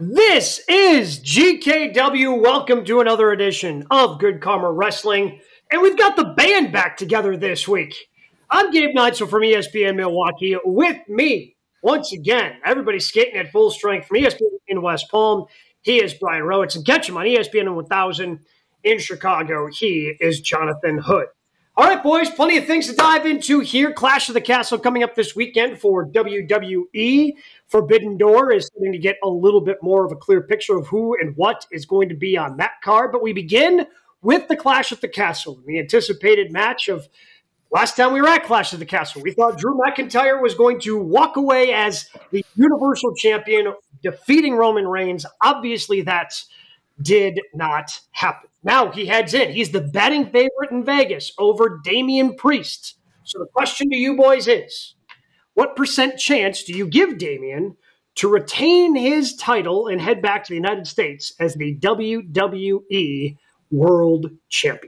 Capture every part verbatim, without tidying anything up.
This is G K W. Welcome to another edition of Good Karma Wrestling. And we've got the band back together this week. I'm Gabe Neitzel from E S P N Milwaukee. With me, once again, everybody's skating at full strength from E S P N in West Palm. He is Brian Rowitz. And catch him on E S P N one thousand in Chicago. He is Jonathan Hood. All right, boys, plenty of things to dive into here. Clash of the Castle coming up this weekend for W W E. Forbidden Door is starting to get a little bit more of a clear picture of who and what is going to be on that card. But we begin with the Clash at the Castle, the anticipated match of last time we were at Clash of the Castle. We thought Drew McIntyre was going to walk away as the Universal Champion, defeating Roman Reigns. Obviously, that did not happen. Now he heads in. He's the betting favorite in Vegas over Damian Priest. So the question to you boys is, what percent chance do you give Damian to retain his title and head back to the United States as the W W E World Champion?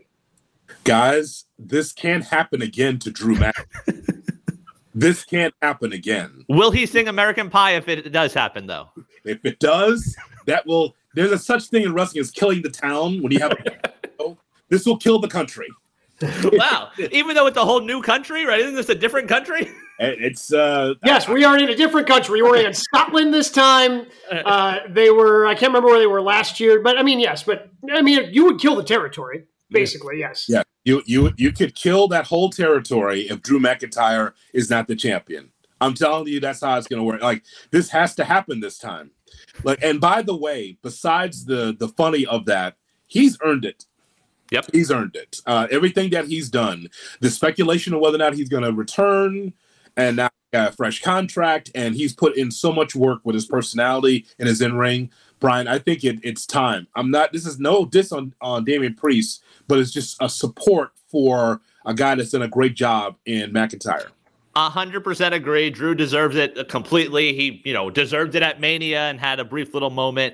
Guys, this can't happen again to Drew McIntyre. This can't happen again. Will he sing American Pie if it does happen, though? If it does, that will... There's a such thing in wrestling as killing the town when you have a this will kill the country. Wow. Even though it's a whole new country, right? Isn't this a different country? It's uh Yes, we are in a different country. We're in Scotland this time. Uh, they were I can't remember where they were last year, but I mean yes, but I mean you would kill the territory, basically, yes. Yeah. You you you could kill that whole territory if Drew McIntyre is not the champion. I'm telling you that's how it's gonna work. Like this has to happen this time. Like, and by the way, besides the the funny of that, he's earned it. Yep, he's earned it. Uh, everything that he's done, the speculation of whether or not he's going to return, and now got a fresh contract, and he's put in so much work with his personality and his in ring. Brian, I think it, it's time. I'm not. This is no diss on on Damian Priest, but it's just a support for a guy that's done a great job in McIntyre. A hundred percent agree. Drew deserves it completely. He, you know, deserved it at Mania and had a brief little moment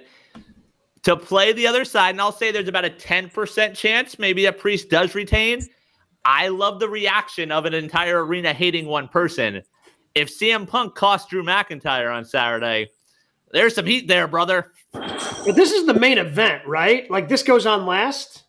to play the other side. And I'll say there's about a ten percent chance maybe that Priest does retain. I love the reaction of an entire arena hating one person. If C M Punk cost Drew McIntyre on Saturday, there's some heat there, brother. But this is the main event, right? Like this goes on last?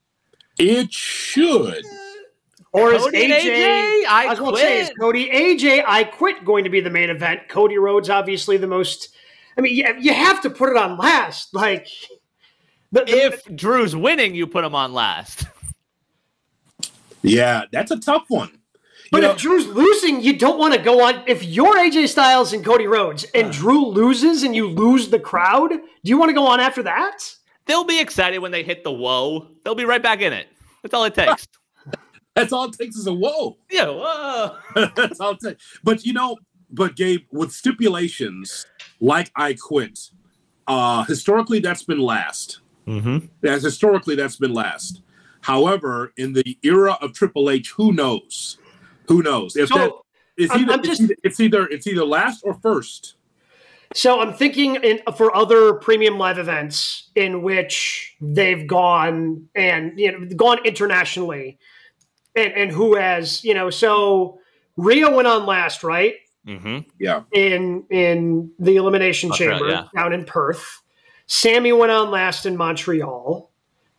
It should. Or is Cody A J, A J, I, I was going quit. to say, is Cody A J, I quit going to be the main event? Cody Rhodes, obviously the most, I mean, you, you have to put it on last. Like, the, the, if Drew's winning, you put him on last. Yeah, that's a tough one. You but know, if Drew's losing, you don't want to go on. If you're A J Styles and Cody Rhodes and uh, Drew loses and you lose the crowd, do you want to go on after that? They'll be excited when they hit the whoa. They'll be right back in it. That's all it takes. That's all it takes is a whoa. Yeah, whoa. That's all it takes. But, you know, but Gabe, with stipulations like I quit, uh, historically that's been last. Mm-hmm. That's historically that's been last. However, in the era of Triple H, who knows? Who knows? If so, that it's I'm, either, I'm just, it's either it's either it's either last or first. So I'm thinking in, for other premium live events in which they've gone and you know gone internationally. And, and who has, you know, so Rio went on last, right? Mm-hmm. Yeah. In in the Elimination Australia, Chamber yeah. down in Perth. Sammy went on last in Montreal.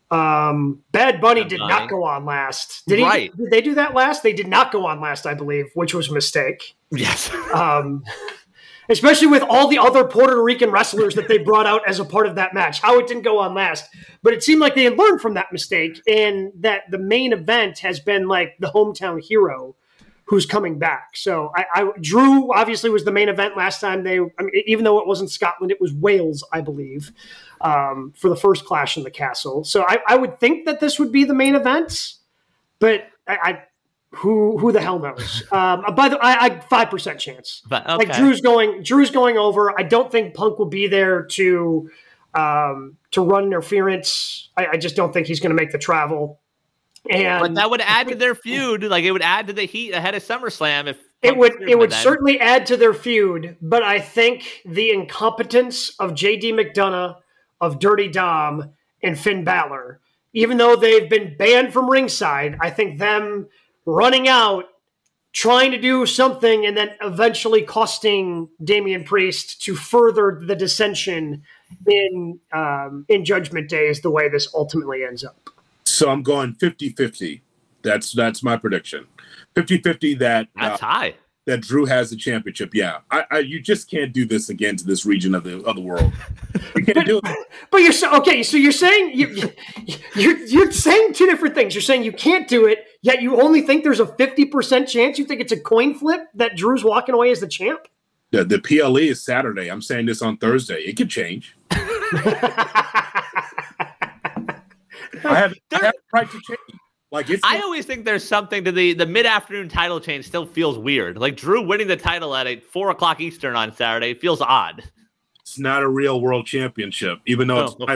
Um, Bad Bunny Bad did Bunny. not go on last. Did he? Right. Did they do that last? They did not go on last, I believe, which was a mistake. Yes. Um, especially with all the other Puerto Rican wrestlers that they brought out as a part of that match. How it didn't go on last. But it seemed like they had learned from that mistake and that the main event has been like the hometown hero who's coming back. So I, I Drew obviously was the main event last time. They, I mean, even though it wasn't Scotland, it was Wales, I believe, um, for the first Clash in the Castle. So I, I would think that this would be the main event, but I, I who who the hell knows? Um, by the I, I five percent chance. But, okay. Like Drew's going, Drew's going over. I don't think Punk will be there to um, to run interference. I, I just don't think he's going to make the travel. And but that would add to their feud. Like it would add to the heat ahead of SummerSlam. If it Punk would, it would then. certainly add to their feud. But I think the incompetence of J D McDonough, of Dirty Dom, and Finn Balor, even though they've been banned from ringside, I think them running out, trying to do something, and then eventually costing Damian Priest to further the dissension in um, in Judgment Day is the way this ultimately ends up. So I'm going fifty-fifty. That's that's my prediction. fifty-fifty that That's uh, high. that Drew has the championship. Yeah, I, I, you just can't do this again to this region of the of the world. You can't but, do it. But you're so, okay. So you're saying you, you're you're saying two different things. You're saying you can't do it, yet you only think there's a fifty percent chance. You think it's a coin flip that Drew's walking away as the champ. The, the P L E is Saturday. I'm saying this on Thursday. It could change. I have, I have the right to change. Like it's. I always think there's something to the the mid afternoon title change. Still feels weird. Like Drew winning the title at a four o'clock Eastern on Saturday feels odd. It's not a real world championship, even though Oh, it's okay.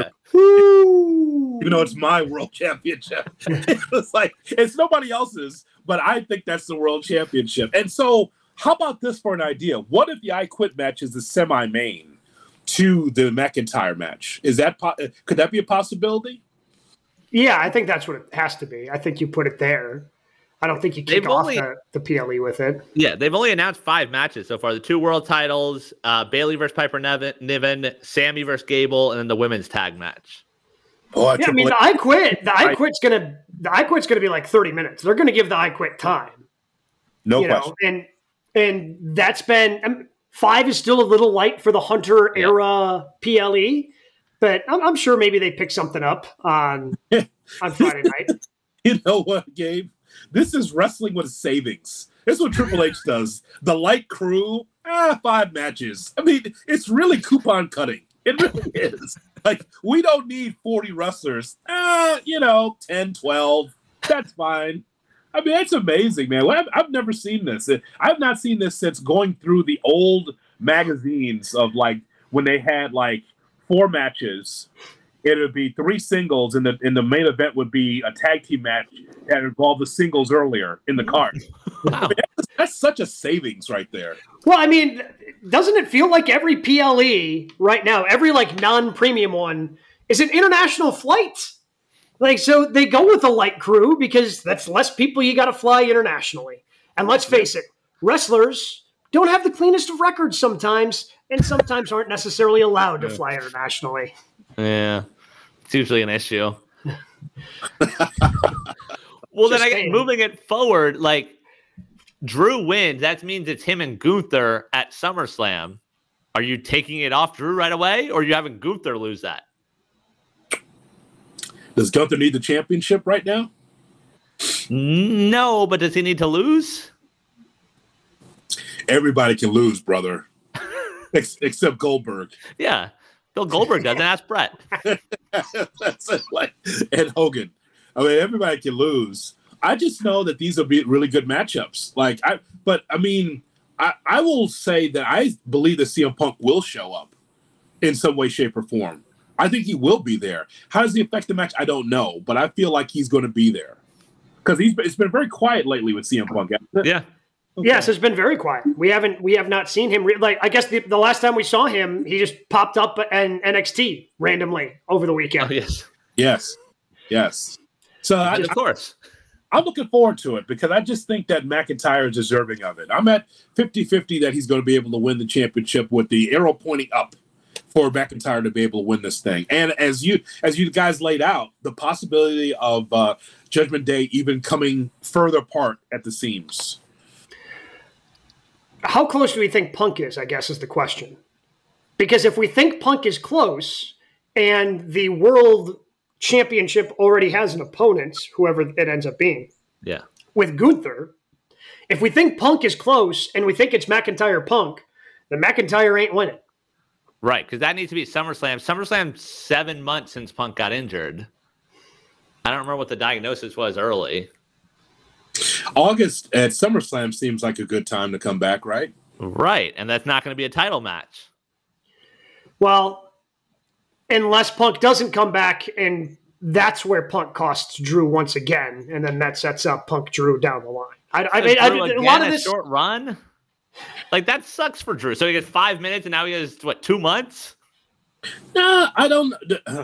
my, even though it's my world championship. It's like it's nobody else's, but I think that's the world championship. And so, how about this for an idea? What if the I Quit match is the semi-main to the McIntyre match? Is that po- could that be a possibility? Yeah, I think that's what it has to be. I think you put it there. I don't think you kick They've off only- the, the P L E with it. Yeah, they've only announced five matches so far. The two world titles, uh, Bailey versus Piper Niven, Niven, Sammy versus Gable, and then the women's tag match. Oh, Yeah, I mean, the I Quit, the I Quit's gonna, the I Quit's gonna be like thirty minutes. They're gonna give the I Quit time. no you question. know, and and that's been um, five is still a little light for the Hunter Yeah. era P L E, but I'm, I'm sure maybe they pick something up on on Friday night. You know what, Gabe? This is wrestling with savings. This is what Triple H does. The light crew, ah, five matches. I mean, it's really coupon cutting. It really is. Like, we don't need forty wrestlers. Ah, you know, ten, twelve. That's fine. I mean, that's amazing, man. I've, I've never seen this. I've not seen this since going through the old magazines of, like, when they had, like, four matches. It would be three singles, and the and the main event would be a tag team match that involved the singles earlier in the card. Wow. I mean, that's, that's such a savings right there. Well, I mean, doesn't it feel like every P L E right now, every like non-premium one, is an international flight? Like, so they go with a light crew because that's less people you got to fly internationally. And let's face it, wrestlers don't have the cleanest of records sometimes, and sometimes aren't necessarily allowed to fly internationally. Yeah, it's usually an issue. Well, then Just I guess saying. moving it forward, like Drew wins, that means it's him and Gunther at SummerSlam. Are you taking it off Drew right away, or are you having Gunther lose that? Does Gunther need the championship right now? No, but does he need to lose? Everybody can lose, brother. Ex- except Goldberg. Yeah. Bill Goldberg doesn't ask Brett. That's it, like, and Hogan. I mean, everybody can lose. I just know that these will be really good matchups. Like, I, but I mean, I, I will say that I believe that C M Punk will show up in some way, shape, or form. I think he will be there. How does he affect the match? I don't know, but I feel like he's going to be there because he's it's been very quiet lately with C M Punk. Yeah. Okay. Yes, it's been very quiet. We haven't, we have not seen him. Re- like, I guess the, the last time we saw him, he just popped up in N X T randomly over the weekend. Oh, yes. Yes, yes. So I, Of course. I'm looking forward to it because I just think that McIntyre is deserving of it. I'm at fifty-fifty that he's going to be able to win the championship with the arrow pointing up for McIntyre to be able to win this thing. And as you as you guys laid out, the possibility of uh, Judgment Day even coming further apart at the seams. How close do we think Punk is, I guess, is the question. Because if we think Punk is close and the world championship already has an opponent, whoever it ends up being, Yeah. with Gunther, if we think Punk is close and we think it's McIntyre Punk, then McIntyre ain't winning. Right, because that needs to be SummerSlam. SummerSlam seven months since Punk got injured. I don't remember what the diagnosis was early. August at SummerSlam seems like a good time to come back, right? Right, and that's not going to be a title match. Well, unless Punk doesn't come back, and that's where Punk costs Drew once again, and then that sets up Punk Drew down the line. I, I mean, I, Drew a again, lot of a this. short run, like that sucks for Drew. So he gets five minutes, and now he has what two months? No, I don't. Uh,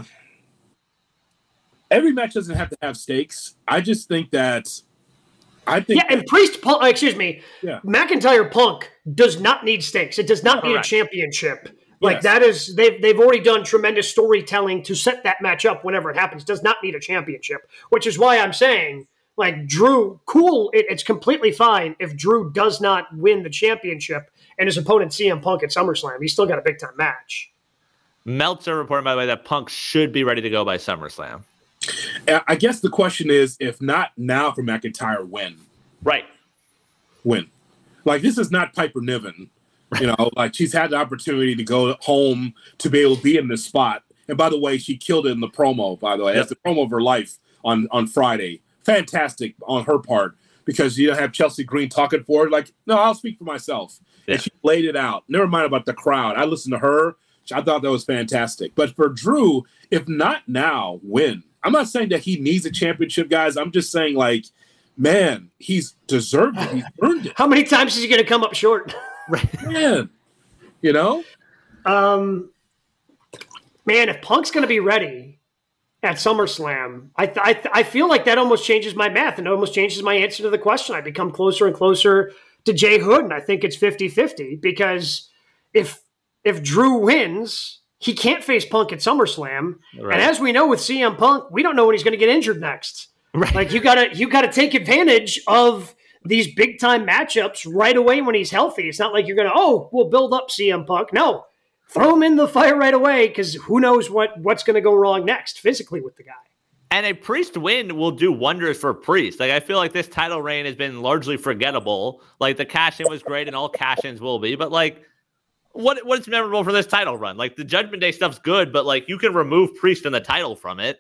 every match doesn't have to have stakes. I just think that. I think. Yeah, and Priest Punk, excuse me, Yeah. McIntyre Punk does not need stakes. It does not need Correct. a championship Like Yes. that is they've they've already done tremendous storytelling to set that match up whenever it happens. Does not need a championship, which is why I'm saying like Drew, cool. It, it's completely fine if Drew does not win the championship and his opponent C M Punk at SummerSlam. He's still got a big time match. Meltzer reporting, by the way, that Punk should be ready to go by SummerSlam. I guess the question is, if not now for McIntyre, when? Right. When? Like, this is not Piper Niven. You know, like she's had the opportunity to go home to be able to be in this spot. And by the way, she killed it in the promo, by the way. That's the promo of her life on, on Friday. Fantastic on her part because you don't have Chelsea Green talking for her. Like, no, I'll speak for myself. Yeah. And she laid it out. Never mind about the crowd. I listened to her. I thought that was fantastic. But for Drew, if not now, when? I'm not saying that he needs a championship, guys. I'm just saying, like, man, he's deserved it. He's earned it. How many times is he going to come up short? Man, you know? Um, man, if Punk's going to be ready at SummerSlam, I, th- I, th- I feel like that almost changes my math and it almost changes my answer to the question. I become closer and closer to Jay Hood, and I think it's fifty-fifty because if if Drew wins, he can't face Punk at SummerSlam. Right. And as we know with C M Punk, we don't know when he's going to get injured next. Right. Like you gotta you gotta take advantage of these big time matchups right away when he's healthy. It's not like you're gonna, oh, we'll build up C M Punk. No, throw him in the fire right away because who knows what what's gonna go wrong next physically with the guy. And a Priest win will do wonders for Priest. Like I feel like this title reign has been largely forgettable. Like the cash in was great, and all cash ins will be, but like. What what's memorable for this title run? Like the Judgment Day stuff's good, but like you can remove Priest and the title from it.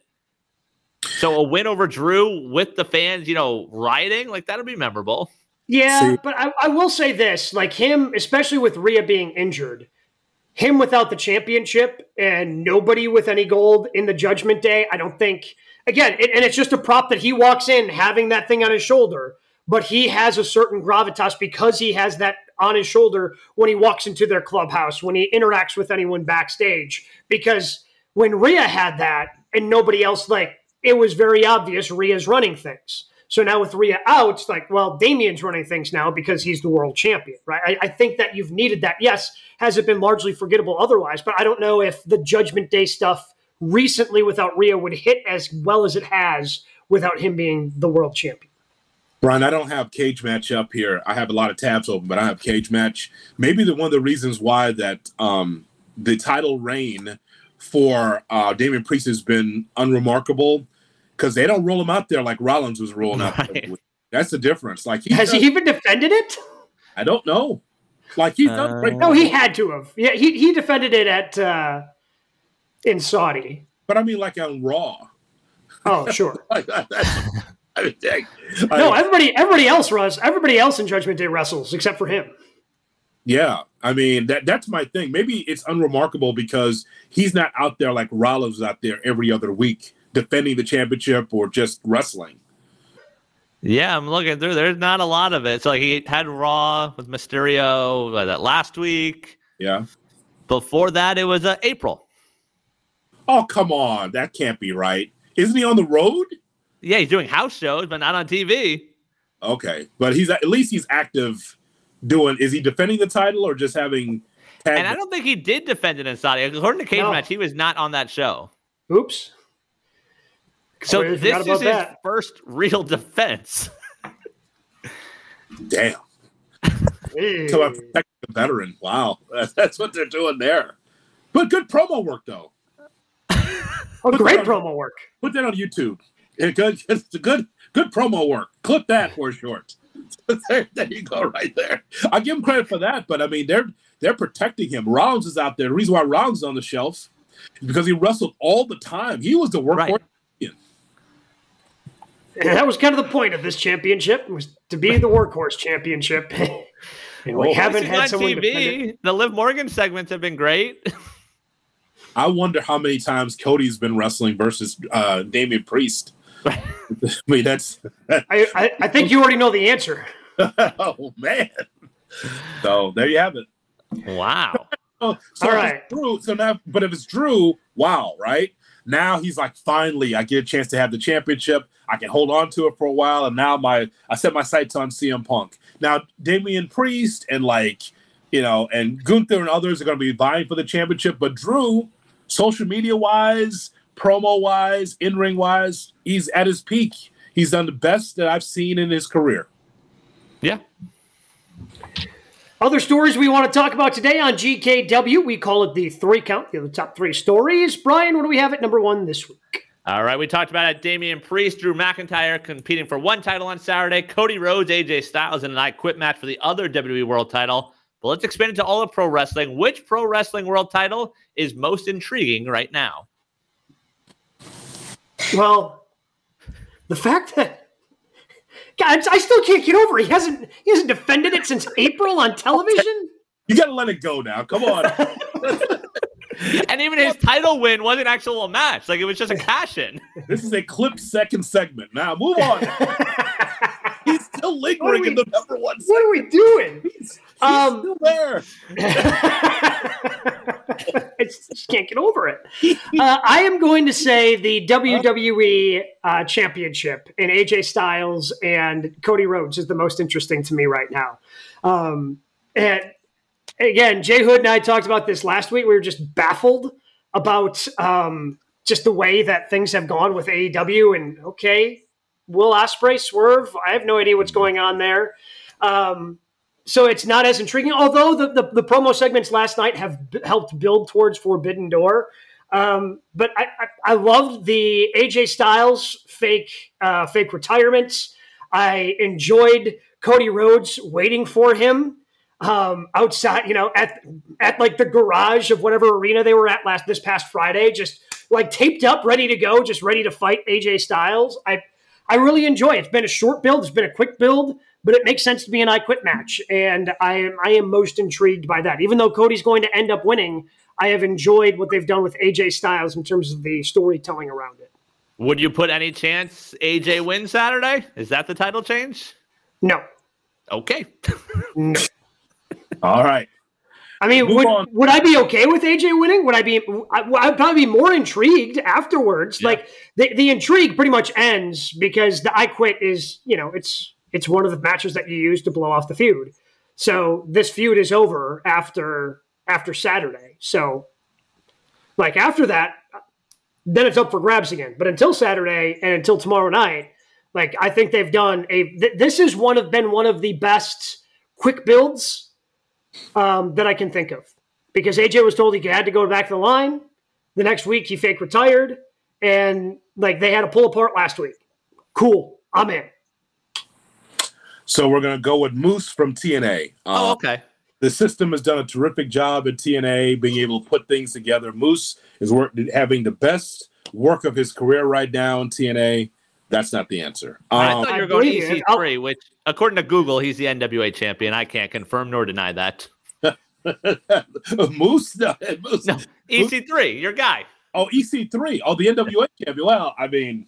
So a win over Drew with the fans, you know, rioting, like that'll be memorable. Yeah, See? but I, I will say this, like him, especially with Rhea being injured, him without the championship and nobody with any gold in the Judgment Day, I don't think, again, it, and it's just a prop that he walks in having that thing on his shoulder, but he has a certain gravitas because he has that on his shoulder when he walks into their clubhouse, when he interacts with anyone backstage. Because when Rhea had that and nobody else, like, it was very obvious Rhea's running things. So now with Rhea out, it's like, well, Damian's running things now because he's the world champion, right? I, I think that you've needed that. Yes, has it been largely forgettable otherwise? But I don't know if the Judgment Day stuff recently without Rhea would hit as well as it has without him being the world champion. Brian, I don't have Cage Match up here. I have a lot of tabs open, but I have Cage Match. Maybe the one of the reasons why that um, the title reign for uh, Damian Priest has been unremarkable because they don't roll him out there like Rollins was rolling out right. there. That's the difference. Like he Has does, he even defended it? I don't know. Like he's uh, done great. No, he had to have. Yeah, he he defended it at uh, in Saudi. But I mean, like on Raw. Oh, sure. like, that's, I mean, dang. No, I, everybody, everybody else runs. Everybody else in Judgment Day wrestles except for him. Yeah, I mean that that's my thing. Maybe it's unremarkable because he's not out there like Rollins is out there every other week defending the championship or just wrestling. Yeah, I'm looking through. There's not a lot of it. So like he had Raw with Mysterio uh, that last week. Yeah. Before that, it was uh, April. Oh come on, that can't be right. Isn't he on the road? Yeah, he's doing house shows, but not on T V. Okay, but he's at least he's active. Doing is he defending the title or just having? And I don't think he did defend it in Saudi. According to Cage no. Match, he was not on that show. Oops. So oh, this is his that. first real defense. Damn. Hey. So I protect the veteran. Wow, that's what they're doing there. But good promo work though. Oh, great on, promo work. Put that on YouTube. Yeah, good, it's a good, good promo work. Clip that for short. there, there you go, right there. I give him credit for that, but I mean, they're they're protecting him. Rollins is out there. The reason why Rollins is on the shelf is because he wrestled all the time. He was the workhorse right. champion. And that was kind of the point of this championship, was to be the workhorse championship. And we well, haven't had someone T V. The Liv Morgan segments have been great. I wonder how many times Cody's been wrestling versus uh, Damian Priest. I mean, that's. I, I, I think you already know the answer. Oh man! So there you have it. Wow. Oh, so all right. Drew, so now, but if it's Drew, wow, right? Now he's like, finally, I get a chance to have the championship. I can hold on to it for a while, and now my I set my sights on C M Punk. Now Damian Priest and like you know, and Gunther and others are going to be vying for the championship. But Drew, social media wise, promo wise, in ring wise, he's at his peak. He's done the best that I've seen in his career. Yeah. Other stories we want to talk about today on G K W, we call it the three count, the top three stories. Brian, what do we have at number one this week? All right, we talked about it. Damian Priest, Drew McIntyre competing for one title on Saturday. Cody Rhodes, A J Styles in an I Quit match for the other W W E World title. But let's expand it to all of pro wrestling. Which pro wrestling world title is most intriguing right now? Well, the fact that God, I still can't get over it. He hasn't he hasn't defended it since April on television. You got to let it go now. Come on. And even his title win wasn't actual a match. Like, it was just a cash-in. This is a clip second segment. Now, move on. He's still lingering we, in the number one segment. What are we doing? He's, he's um, still there. I just can't get over it. Uh, I am going to say the W W E uh, Championship in A J Styles and Cody Rhodes is the most interesting to me right now. Um, and again, Jay Hood and I talked about this last week. We were just baffled about um, just the way that things have gone with A E W. And okay, Will Ospreay swerve? I have no idea what's going on there. Um, so it's not as intriguing, although the, the, the promo segments last night have b- helped build towards Forbidden Door. Um, but I, I, I loved the A J Styles fake uh, fake retirements. I enjoyed Cody Rhodes waiting for him um, outside, you know, at at like the garage of whatever arena they were at last this past Friday, just like taped up, ready to go, just ready to fight A J Styles. I I really enjoy it. It's been a short build. It's been a quick build, but it makes sense to be an I Quit match. And I am I am most intrigued by that. Even though Cody's going to end up winning, I have enjoyed what they've done with A J Styles in terms of the storytelling around it. Would you put any chance A J wins Saturday? Is that the title change? No. Okay. No. All right. I mean, Move would, on. would I be okay with A J winning? Would I be, I, I'd probably be more intrigued afterwards. Yeah. Like the, the intrigue pretty much ends because the I Quit is, you know, it's, it's one of the matches that you use to blow off the feud. So this feud is over after, after Saturday. So like after that, then it's up for grabs again. But until Saturday and until tomorrow night, like I think they've done a, th- this is one of been one of the best quick builds Um, that I can think of, because A J was told he had to go back to the line. The next week he fake retired, and like they had to pull apart last week. Cool, I'm in. So we're gonna go with Moose from T N A. Oh, Uh, okay. the system has done a terrific job at T N A, being able to put things together. Moose is work, having the best work of his career right now in T N A. That's not the answer. I Um, thought you were I going believe E C three, which, according to Google, he's the N W A champion. I can't confirm nor deny that. Moose, no, Moose. No, E C three, your guy. Oh, E C three. Oh, the N W A champion. Well, I mean,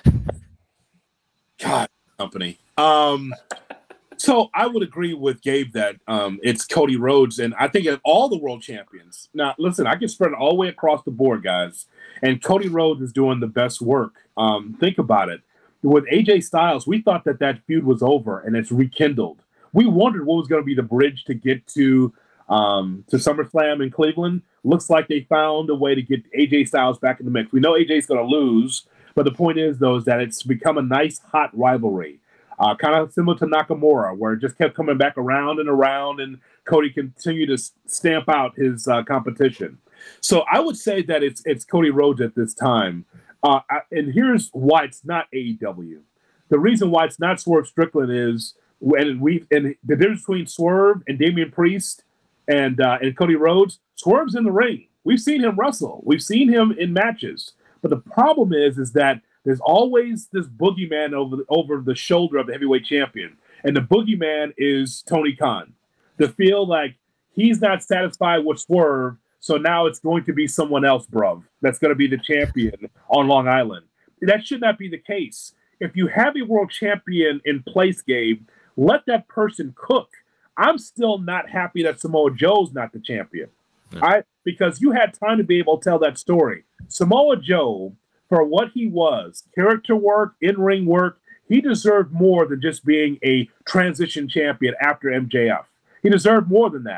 God, company. Um, so I would agree with Gabe that um, it's Cody Rhodes, and I think of all the world champions. Now, listen, I can spread it all the way across the board, guys, and Cody Rhodes is doing the best work. Um, think about it. With A J Styles, we thought that that feud was over, and it's rekindled. We wondered what was going to be the bridge to get to um, to SummerSlam in Cleveland. Looks like they found a way to get A J Styles back in the mix. We know A J's going to lose, but the point is, though, is that it's become a nice, hot rivalry. Uh, kind of similar to Nakamura, where it just kept coming back around and around, and Cody continued to s- stamp out his uh, competition. So I would say that it's it's Cody Rhodes at this time. Uh, I, and here's why it's not A E W. The reason why it's not Swerve Strickland is, and we and the difference between Swerve and Damian Priest and uh, and Cody Rhodes, Swerve's in the ring. We've seen him wrestle. We've seen him in matches. But the problem is, is that there's always this boogeyman over the, over the shoulder of the heavyweight champion, and the boogeyman is Tony Khan. To feel like he's not satisfied with Swerve, so now it's going to be someone else, bruv, that's going to be the champion on Long Island. That should not be the case. If you have a world champion in place, Gabe, let that person cook. I'm still not happy that Samoa Joe's not the champion. Yeah. I because you had time to be able to tell that story. Samoa Joe, for what he was, character work, in-ring work, he deserved more than just being a transition champion after M J F. He deserved more than that.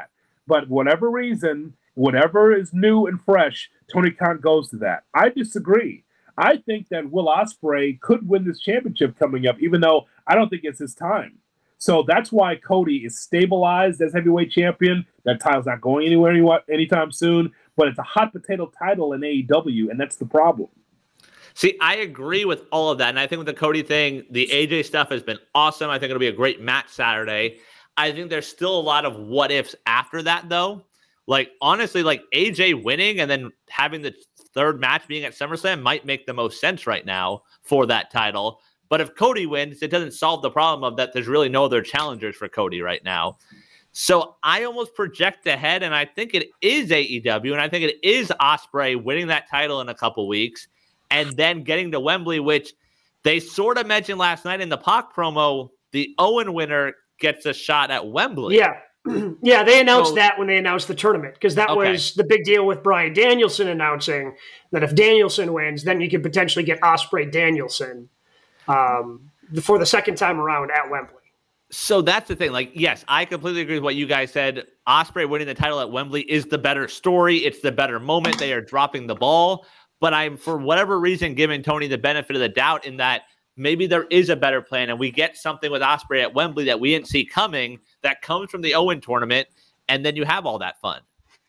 but whatever reason, whatever is new and fresh, Tony Khan goes to that. I disagree. I think that Will Ospreay could win this championship coming up, even though I don't think it's his time. So that's why Cody is stabilized as heavyweight champion. That title's not going anywhere anytime soon, but it's a hot potato title in A E W, and that's the problem. See, I agree with all of that. And I think with the Cody thing, the A J stuff has been awesome. I think it'll be a great match Saturday. I think there's still a lot of what ifs after that, though. Like, honestly, like A J winning and then having the third match being at SummerSlam might make the most sense right now for that title. But if Cody wins, it doesn't solve the problem of that there's really no other challengers for Cody right now. So I almost project ahead, and I think it is A E W, and I think it is Ospreay winning that title in a couple weeks and then getting to Wembley, which they sort of mentioned last night in the Pac promo. The Owen winner gets a shot at Wembley. Yeah. Yeah, they announced So- that when they announced the tournament, because that Okay. was the big deal with Bryan Danielson announcing that if Danielson wins, then you could potentially get Ospreay Danielson um, for the second time around at Wembley. So that's the thing. Like, yes, I completely agree with what you guys said. Ospreay winning the title at Wembley is the better story. It's the better moment. They are dropping the ball. But I'm, for whatever reason, giving Tony the benefit of the doubt in that maybe there is a better plan and we get something with Ospreay at Wembley that we didn't see coming that comes from the Owen tournament, and then you have all that fun.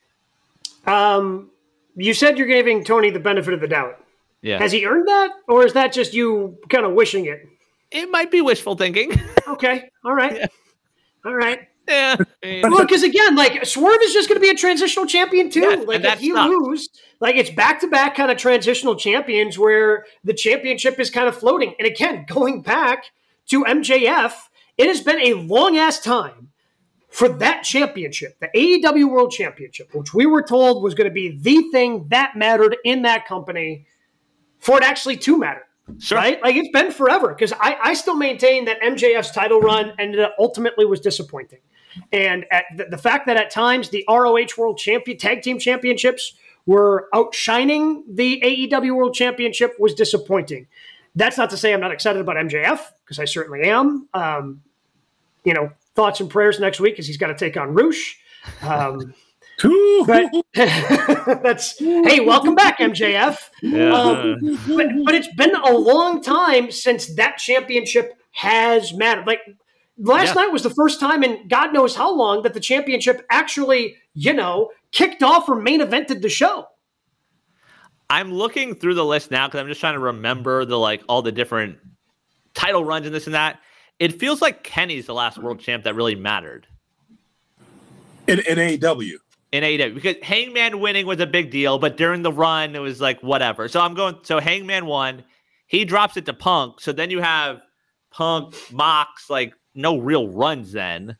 Um, you said you're giving Tony the benefit of the doubt. Yeah. Has he earned that, or is that just you kind of wishing it? It might be wishful thinking. Okay, all right. Yeah. All right. yeah. I mean, Well, because again, like Swerve is just going to be a transitional champion too. Yes, like and if that he sucks. lose, like it's back to back kind of transitional champions where the championship is kind of floating. And again, going back to M J F, it has been a long ass time for that championship, the A E W World Championship, which we were told was going to be the thing that mattered in that company, for it actually to matter. Sure. Right? Like it's been forever, because I, I still maintain that M J F's title run ended up ultimately was disappointing. And at the, the fact that at times the R O H World Champion Tag Team Championships were outshining the A E W World Championship was disappointing. That's not to say I'm not excited about M J F, because I certainly am. Um, you know, thoughts and prayers next week because he's got to take on Roosh. Um, but that's hey, welcome back, M J F. Yeah. Um, but, but it's been a long time since that championship has mattered. Like last Yeah. night was the first time in God knows how long that the championship actually, you know, kicked off or main evented the show. I'm looking through the list now because I'm just trying to remember the like all the different title runs and this and that. It feels like Kenny's the last world champ that really mattered in, in A E W. in A E W, because Hangman winning was a big deal, but during the run it was like whatever. So I'm going. So Hangman won, he drops it to Punk. So then you have Punk, Mox, like no real runs. Then,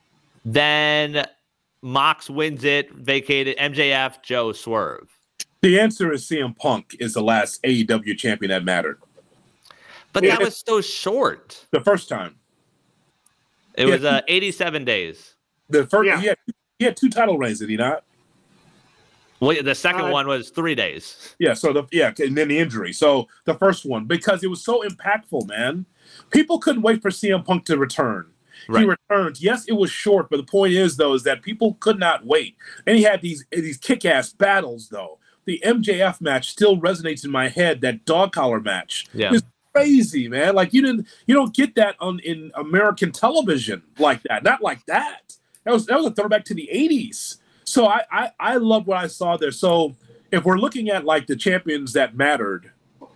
then Mox wins it, vacated. M J F, Joe, Swerve. The answer is C M Punk is the last A E W champion that mattered. But Yeah. that was so short. The first time. It Yeah. was uh, eighty-seven days. The first Yeah. he, had, he had two title reigns, did he not? Well, the second Uh, one was three days. Yeah, so the yeah, and then the injury. So the first one, because it was so impactful, man. People couldn't wait for C M Punk to return. Right. He returned. Yes, it was short, but the point is though is that people could not wait. And he had these these kick-ass battles though. The M J F match still resonates in my head, that dog collar match. Yeah. It's crazy, man. Like you didn't you don't get that on in American television like that. Not like that. That was that was a throwback to the eighties. So I, I, I love what I saw there. So if we're looking at like the champions that mattered,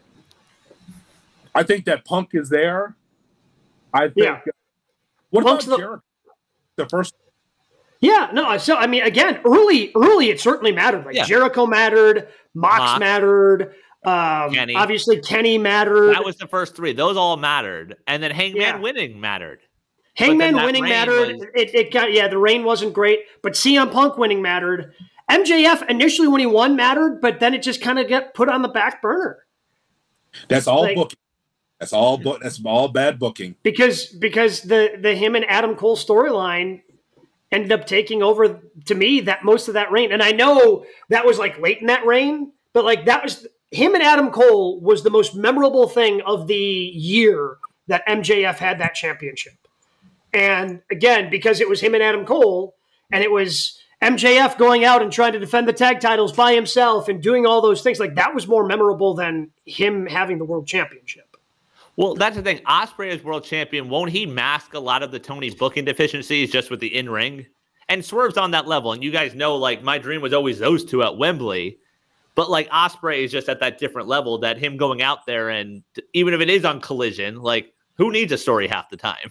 I think that Punk is there. I think. Yeah. What Punk's about the- Jericho? The first. Yeah, no. So I mean, again, early, early, it certainly mattered. Like Yeah. Jericho mattered, Mox, Mox. mattered, um, Kenny. obviously Kenny mattered. That was the first three. Those all mattered. And then Hangman Yeah. winning mattered. Hangman then that winning reign mattered. was- It, it got yeah, the reign wasn't great, but C M Punk winning mattered. M J F initially when he won mattered, but then it just kind of got put on the back burner That's all Like- booking. That's all. Book. That's all bad booking. because because the the him and Adam Cole storyline ended up taking over to me that most of that reign. And I know that was like late in that reign, but like that was him and Adam Cole was the most memorable thing of the year that M J F had that championship. And again, because it was him and Adam Cole, and it was M J F going out and trying to defend the tag titles by himself and doing all those things. Like, that was more memorable than him having the world championship. Well, that's the thing. Ospreay as world champion, won't he mask a lot of the Tony booking deficiencies just with the in-ring? And Swerve's on that level. And you guys know, like, my dream was always those two at Wembley. But, like, Ospreay is just at that different level that him going out there and even if it is on Collision, like, who needs a story half the time?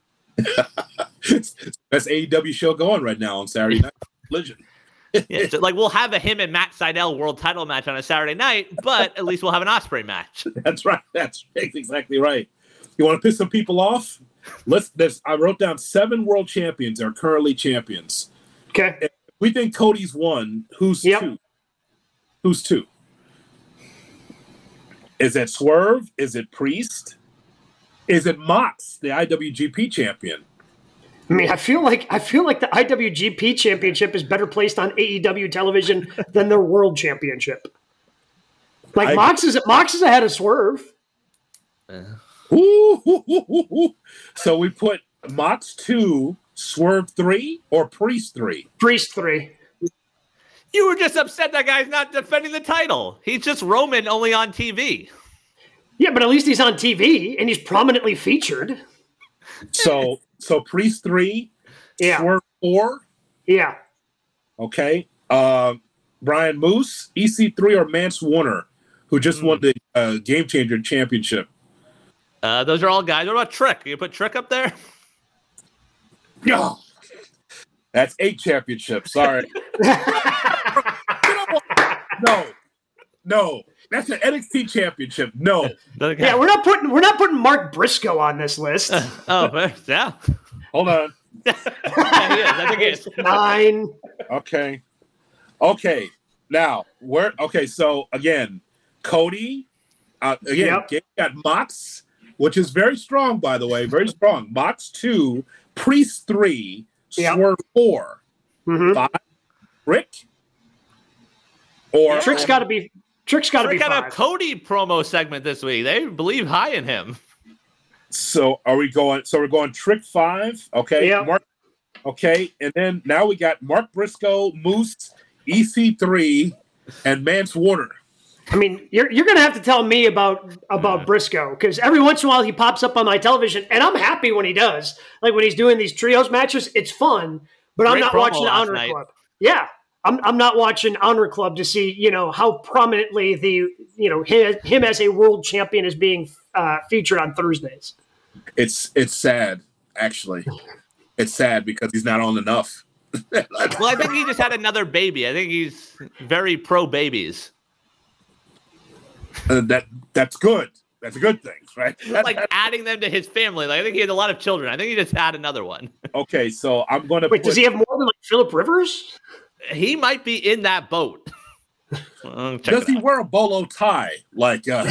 Best A E W show going right now on Saturday Night Collision. Yeah, so, like, we'll have a him and Matt Sydal world title match on a Saturday night, but at least we'll have an Ospreay match. That's right. That's exactly right. You want to piss some people off? Let's. There's, I wrote down seven world champions are currently champions. Okay. If we think Cody's one. Who's yep. two? Who's two? Is it Swerve? Is it Priest? Is it Mox, the I W G P champion? I mean, I feel like I feel like the I W G P championship is better placed on A E W television than their world championship. Like I, Mox is Mox is ahead of Swerve. Uh, ooh, ooh, ooh, ooh, ooh. So we put Mox two, Swerve three, or Priest three? Priest three. You were just upset that guy's not defending the title. He's just Roman only on T V. Yeah, but at least he's on T V and he's prominently featured. So, so Priest three, yeah. Swerve four, yeah. Okay, uh, Brian Moose, E C three, or Mance Warner, who just mm. won the uh, Game Changer Championship. Uh, those are all guys. What about Trick? You put Trick up there? No, that's eight championships. Sorry. no, no. That's an N X T championship. No. Yeah, we're not putting we're not putting Mark Briscoe on this list. Uh, oh, yeah. Hold on. Yeah, he is. I think he is. Nine. Okay. Okay. Now, where okay, so again, Cody, uh, again, yep. got Mox, which is very strong, by the way, very strong. Mox two, Priest three, yep. Swerve four, mm-hmm. five, Trick. Or Trick's got to be. Trick's got to be got five. a Cody promo segment this week. They believe high in him. So are we going? So we're going Trick five, okay? Yeah. Mark, okay, and then now we got Mark Briscoe, Moose, E C three, and Mance Warner. I mean, you're you're gonna have to tell me about about yeah. Briscoe, because every once in a while he pops up on my television, and I'm happy when he does. Like when he's doing these trios matches, it's fun. But Great I'm not watching the Honor night. Club. Yeah. I'm I'm not watching Honor Club to see, you know, how prominently the, you know, him, him as a world champion is being uh, featured on Thursdays. It's it's sad, actually. It's sad because he's not on enough. Well, I think he just had another baby. I think he's very pro babies. Uh, that that's good. That's a good thing, right? That's, like adding them to his family. Like I think he has a lot of children. I think he just had another one. Okay, so I'm going to. Wait, put, does he have more than like Phillip Rivers? He might be in that boat. Well, does he out. wear a bolo tie like uh,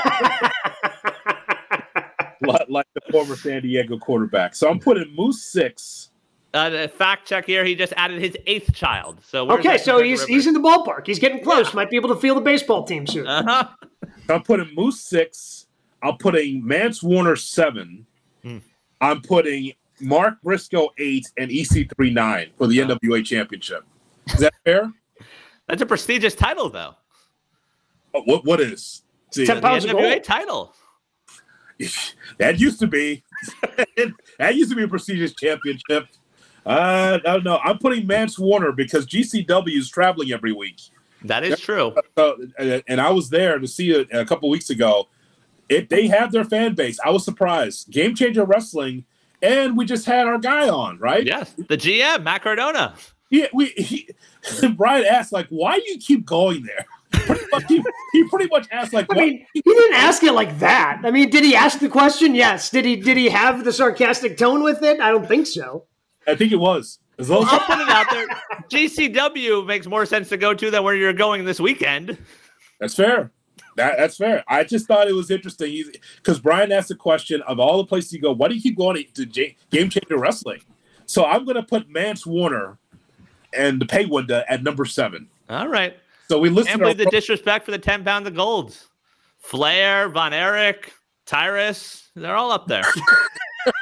like the former San Diego quarterback? So I'm putting Moose six. Uh, the fact check here: he just added his eighth child. So okay, so he's he's in the ballpark. He's getting close. Yeah. Might be able to field the baseball team soon. Uh-huh. I'm putting Moose six. I'm putting Mance Warner seven. Hmm. I'm putting Mark Briscoe eight and E C three nine for the oh. N W A championship. Is that fair? That's a prestigious title, though. Oh, what what is See, ten pounds the N W A title? That used to be. That used to be a prestigious championship. Uh, I don't know. I'm putting Mance Warner because G C W is traveling every week. That is true. Uh, and I was there to see it a couple weeks ago. It they have their fan base. I was surprised. Game Changer Wrestling, and we just had our guy on, right? Yes, the G M, Matt Cardona. Yeah, we. He, Brian asked, like, why do you keep going there? Pretty much, he, he pretty much asked, like, I mean, he didn't ask it like that. I mean, did he ask the question? Yes. Did he? Did he have the sarcastic tone with it? I don't think so. I think it was. As long as I'll put it out there. G C W makes more sense to go to than where you're going this weekend. That's fair. That, that's fair. I just thought it was interesting because Brian asked the question of all the places you go, why do you keep going to J- Game Changer Wrestling? So I'm going to put Mance Warner and the pay window at number seven. All right. So we listen. Can't believe the disrespect for the ten pounds of gold. Flair, Von Erich, Tyrus, they're all up there.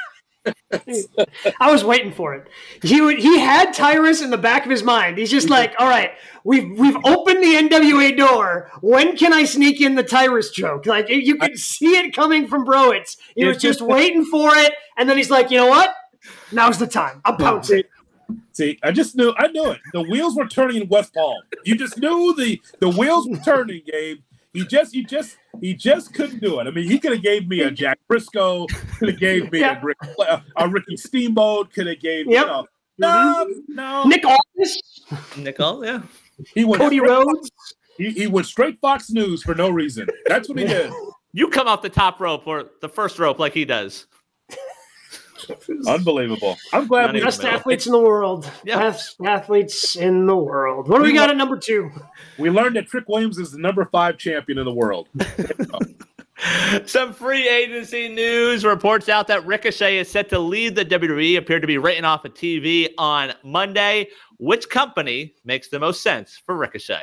I was waiting for it. He would, he had Tyrus in the back of his mind. He's just like, all right, we've we've opened the N W A door. When can I sneak in the Tyrus joke? Like you could see it coming from Browitz. He was just waiting for it, and then he's like, you know what? Now's the time. I'm pouncing. See, I just knew. I knew it. The wheels were turning in West Palm. You just knew the the wheels were turning, Gabe. He just, he just, he just couldn't do it. I mean, he could have gave me a Jack Briscoe, could have gave me yeah. a, a Ricky Steamboat, could have gave yep. you know, no, mm-hmm. no, Nick Aldis, Nick Aldis, yeah. He went Cody Rhodes. He, he went straight Fox News for no reason. That's what he did. You come off the top rope or the first rope like he does. Unbelievable. I'm glad we best athletes in the world. Yep. Best athletes in the world. What do we, we got at number two? We learned that Trick Williams is the number five champion in the world. Some free agency news reports out that Ricochet is set to leave the W W E, appeared to be written off of T V on Monday. Which company makes the most sense for Ricochet?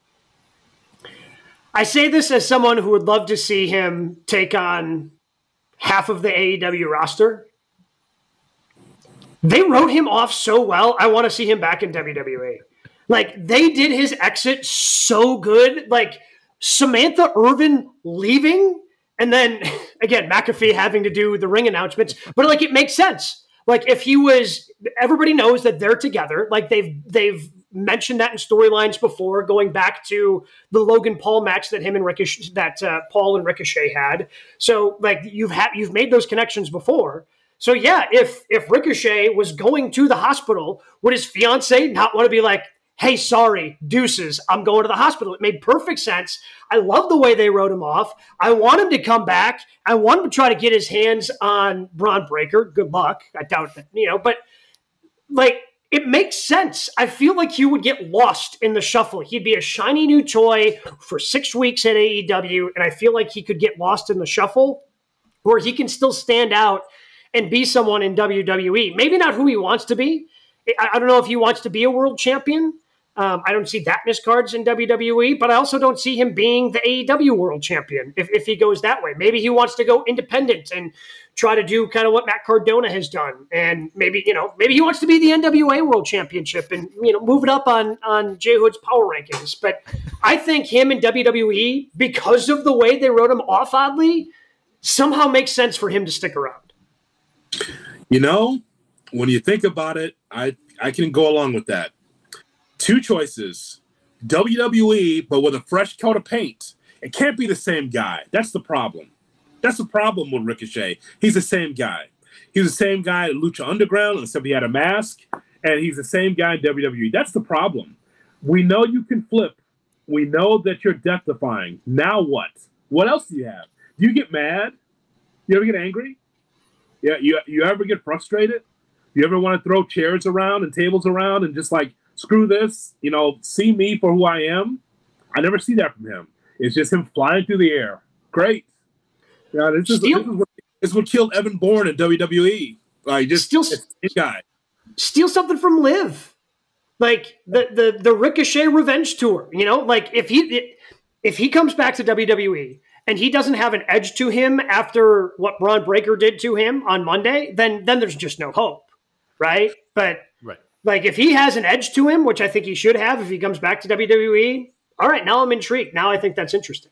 I say this as someone who would love to see him take on half of the A E W roster. They wrote him off so well, I want to see him back in W W E. Like, they did his exit so good. Like, Samantha Irvin leaving, and then, again, McAfee having to do the ring announcements. But, like, it makes sense. Like, if he was – everybody knows that they're together. Like, they've they've mentioned that in storylines before, going back to the Logan Paul match that him and Ricochet – that uh, Paul and Ricochet had. So, like, you've ha- you've made those connections before. So, yeah, if if Ricochet was going to the hospital, would his fiance not want to be like, hey, sorry, deuces, I'm going to the hospital? It made perfect sense. I love the way they wrote him off. I want him to come back. I want him to try to get his hands on Bron Breakker. Good luck. I doubt that, you know, but, like, it makes sense. I feel like he would get lost in the shuffle. He'd be a shiny new toy for six weeks at A E W, and I feel like he could get lost in the shuffle where he can still stand out and be someone in W W E. Maybe not who he wants to be. I, I don't know if he wants to be a world champion. Um, I don't see that in his cards in W W E, but I also don't see him being the A E W world champion if, if he goes that way. Maybe he wants to go independent and try to do kind of what Matt Cardona has done. And maybe, you know, maybe he wants to be the N W A world championship and, you know, move it up on, on Jay Hood's power rankings. But I think him in W W E, because of the way they wrote him off oddly, somehow makes sense for him to stick around. You know, when you think about it, I, I can go along with that. Two choices. W W E, but with a fresh coat of paint. It can't be the same guy. That's the problem. That's the problem with Ricochet. He's the same guy. He's the same guy at Lucha Underground, except he had a mask, and he's the same guy in W W E. That's the problem. We know you can flip. We know that you're death-defying. Now what? What else do you have? Do you get mad? You ever get angry? Yeah, you you ever get frustrated? You ever want to throw chairs around and tables around and just like, screw this, you know, see me for who I am? I never see that from him. It's just him flying through the air. Great. Yeah, this is, steal, this is, what, this is what killed Evan Bourne in W W E. Like, just steal, this guy. Steal something from Liv. Like the, the the Ricochet Revenge Tour. You know, like if he if he comes back to W W E and he doesn't have an edge to him after what Bron Breakker did to him on Monday, then then there's just no hope, right? But right. Like if he has an edge to him, which I think he should have if he comes back to W W E, all right, now I'm intrigued. Now I think that's interesting.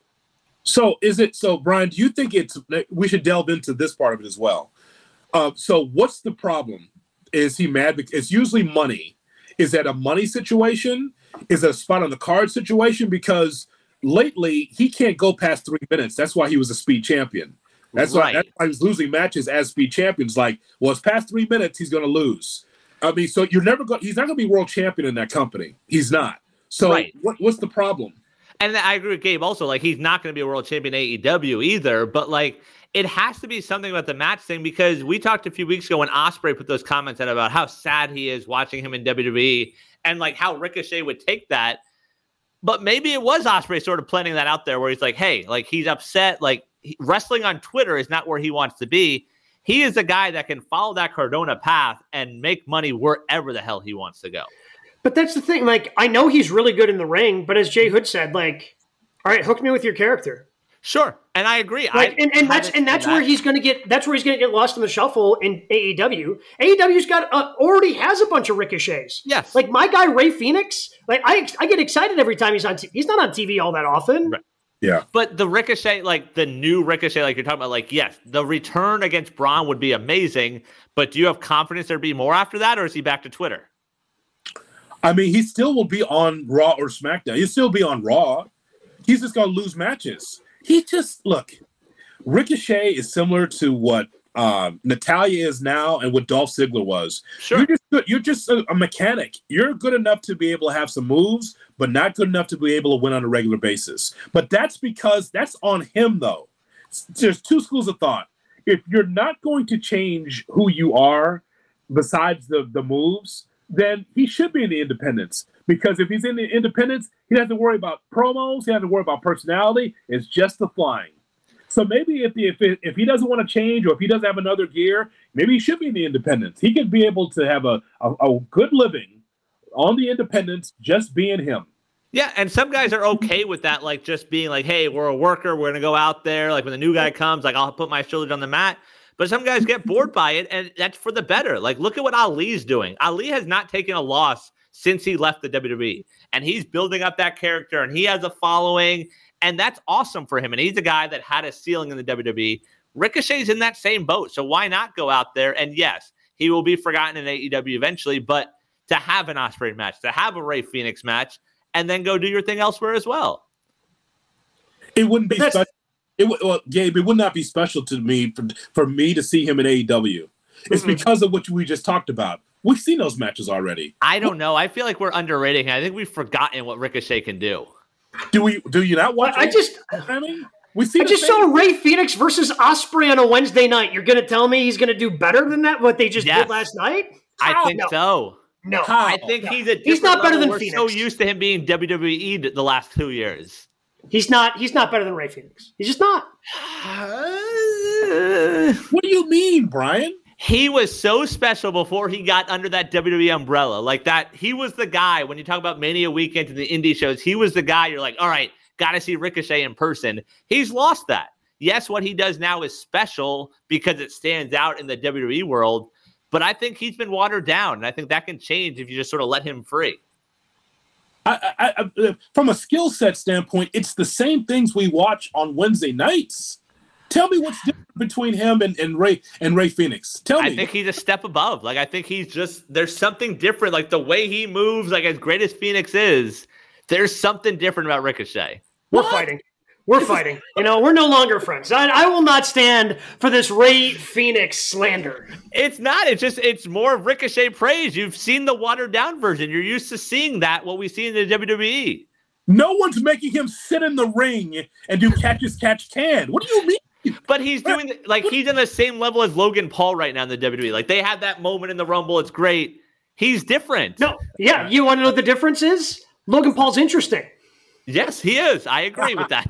So is it so, Brian? Do you think it's we should delve into this part of it as well? Uh, so what's the problem? Is he mad? It's usually money. Is that a money situation? Is that a spot on the card situation? Because lately he can't go past three minutes. That's why he was a speed champion. That's right. why, that's why he's losing matches as speed champions. Like, well, it's past three minutes, he's going to lose. I mean, so you're never going. He's not going to be world champion in that company. He's not. So right. what, what's the problem? And I agree with Gabe also. Like, he's not going to be a world champion in A E W either. But like, it has to be something about the match thing, because we talked a few weeks ago when Ospreay put those comments out about how sad he is watching him in W W E and like how Ricochet would take that. But maybe it was Ospreay sort of planning that out there, where he's like, hey, like he's upset. Like he, wrestling on Twitter is not where he wants to be. He is a guy that can follow that Cardona path and make money wherever the hell he wants to go. But that's the thing. Like, I know he's really good in the ring, but as Jay Hood said, like, all right, hook me with your character. Sure. And I agree. Like, I and, and that's and that's that. where he's going to get. That's where he's going to get lost in the shuffle in A E W. A E W's got uh, already has a bunch of ricochets. Yes. Like my guy Ray Phoenix. Like I I get excited every time he's on. T- he's not on T V all that often. Right. Yeah. But the Ricochet, like the new Ricochet, like you're talking about, like, yes, the return against Braun would be amazing. But do you have confidence there'd be more after that, or is he back to Twitter? I mean, he still will be on Raw or SmackDown. He'll still be on Raw. He's just going to lose matches. He just, look, Ricochet is similar to what um, Natalia is now and what Dolph Ziggler was. Sure. You're just, good. You're just a, a mechanic. You're good enough to be able to have some moves, but not good enough to be able to win on a regular basis. But that's because that's on him, though. There's two schools of thought. If you're not going to change who you are besides the, the moves, then he should be in the independents. Because if he's in the independents, he doesn't have to worry about promos. He doesn't have to worry about personality. It's just the flying. So maybe if if it, if he doesn't want to change, or if he doesn't have another gear, maybe he should be in the independents. He could be able to have a, a, a good living on the independents, just being him. Yeah, and some guys are okay with that, like just being like, hey, we're a worker. We're going to go out there. Like when the new guy comes, like I'll put my shoulders on the mat. But some guys get bored by it, and that's for the better. Like look at what Ali's doing. Ali has not taken a loss since he left the W W E, and he's building up that character, and he has a following, and that's awesome for him. And he's a guy that had a ceiling in the W W E. Ricochet's in that same boat, so why not go out there? And yes, he will be forgotten in A E W eventually, but to have an Ospreay match, to have a Ray Phoenix match, and then go do your thing elsewhere as well. It wouldn't be special. It would, well, Gabe, it would not be special to me for, for me to see him in A E W. It's mm-hmm. because of what we just talked about. We've seen those matches already. I don't know. I feel like we're underrating him. I think we've forgotten what Ricochet can do. Do we? Do you not watch? I just, I mean, we see. I just saw Ray Phoenix versus Ospreay on a Wednesday night. You're going to tell me he's going to do better than that? What they just yes. did last night? I think no. so. No, How? I think no. he's a. He's not better level. than We're Phoenix. So used to him being W W E the last two years. He's not. He's not better than Ray Phoenix. He's just not. What do you mean, Brian? He was so special before he got under that W W E umbrella. Like that, he was the guy, when you talk about Mania Weekend and the indie shows, he was the guy you're like, all right, got to see Ricochet in person. He's lost that. Yes, what he does now is special because it stands out in the W W E world, but I think he's been watered down, and I think that can change if you just sort of let him free. I, I, I, from a skill set standpoint, it's the same things we watch on Wednesday nights. Tell me what's different between him and, and Ray and Ray Phoenix. Tell me. I think he's a step above. Like I think he's just there's something different. Like the way he moves, like as great as Phoenix is, there's something different about Ricochet. We're what? fighting. We're fighting. You know, we're no longer friends. I, I will not stand for this Ray Phoenix slander. It's not. It's just it's more Ricochet praise. You've seen the watered down version. You're used to seeing that, what we see in the W W E. No one's making him sit in the ring and do catch as catch can. What do you mean? But he's doing like he's on the same level as Logan Paul right now in the W W E. Like they had that moment in the Rumble. It's great. He's different. No, yeah. You want to know what the difference is? Logan Paul's interesting. Yes, he is. I agree with that.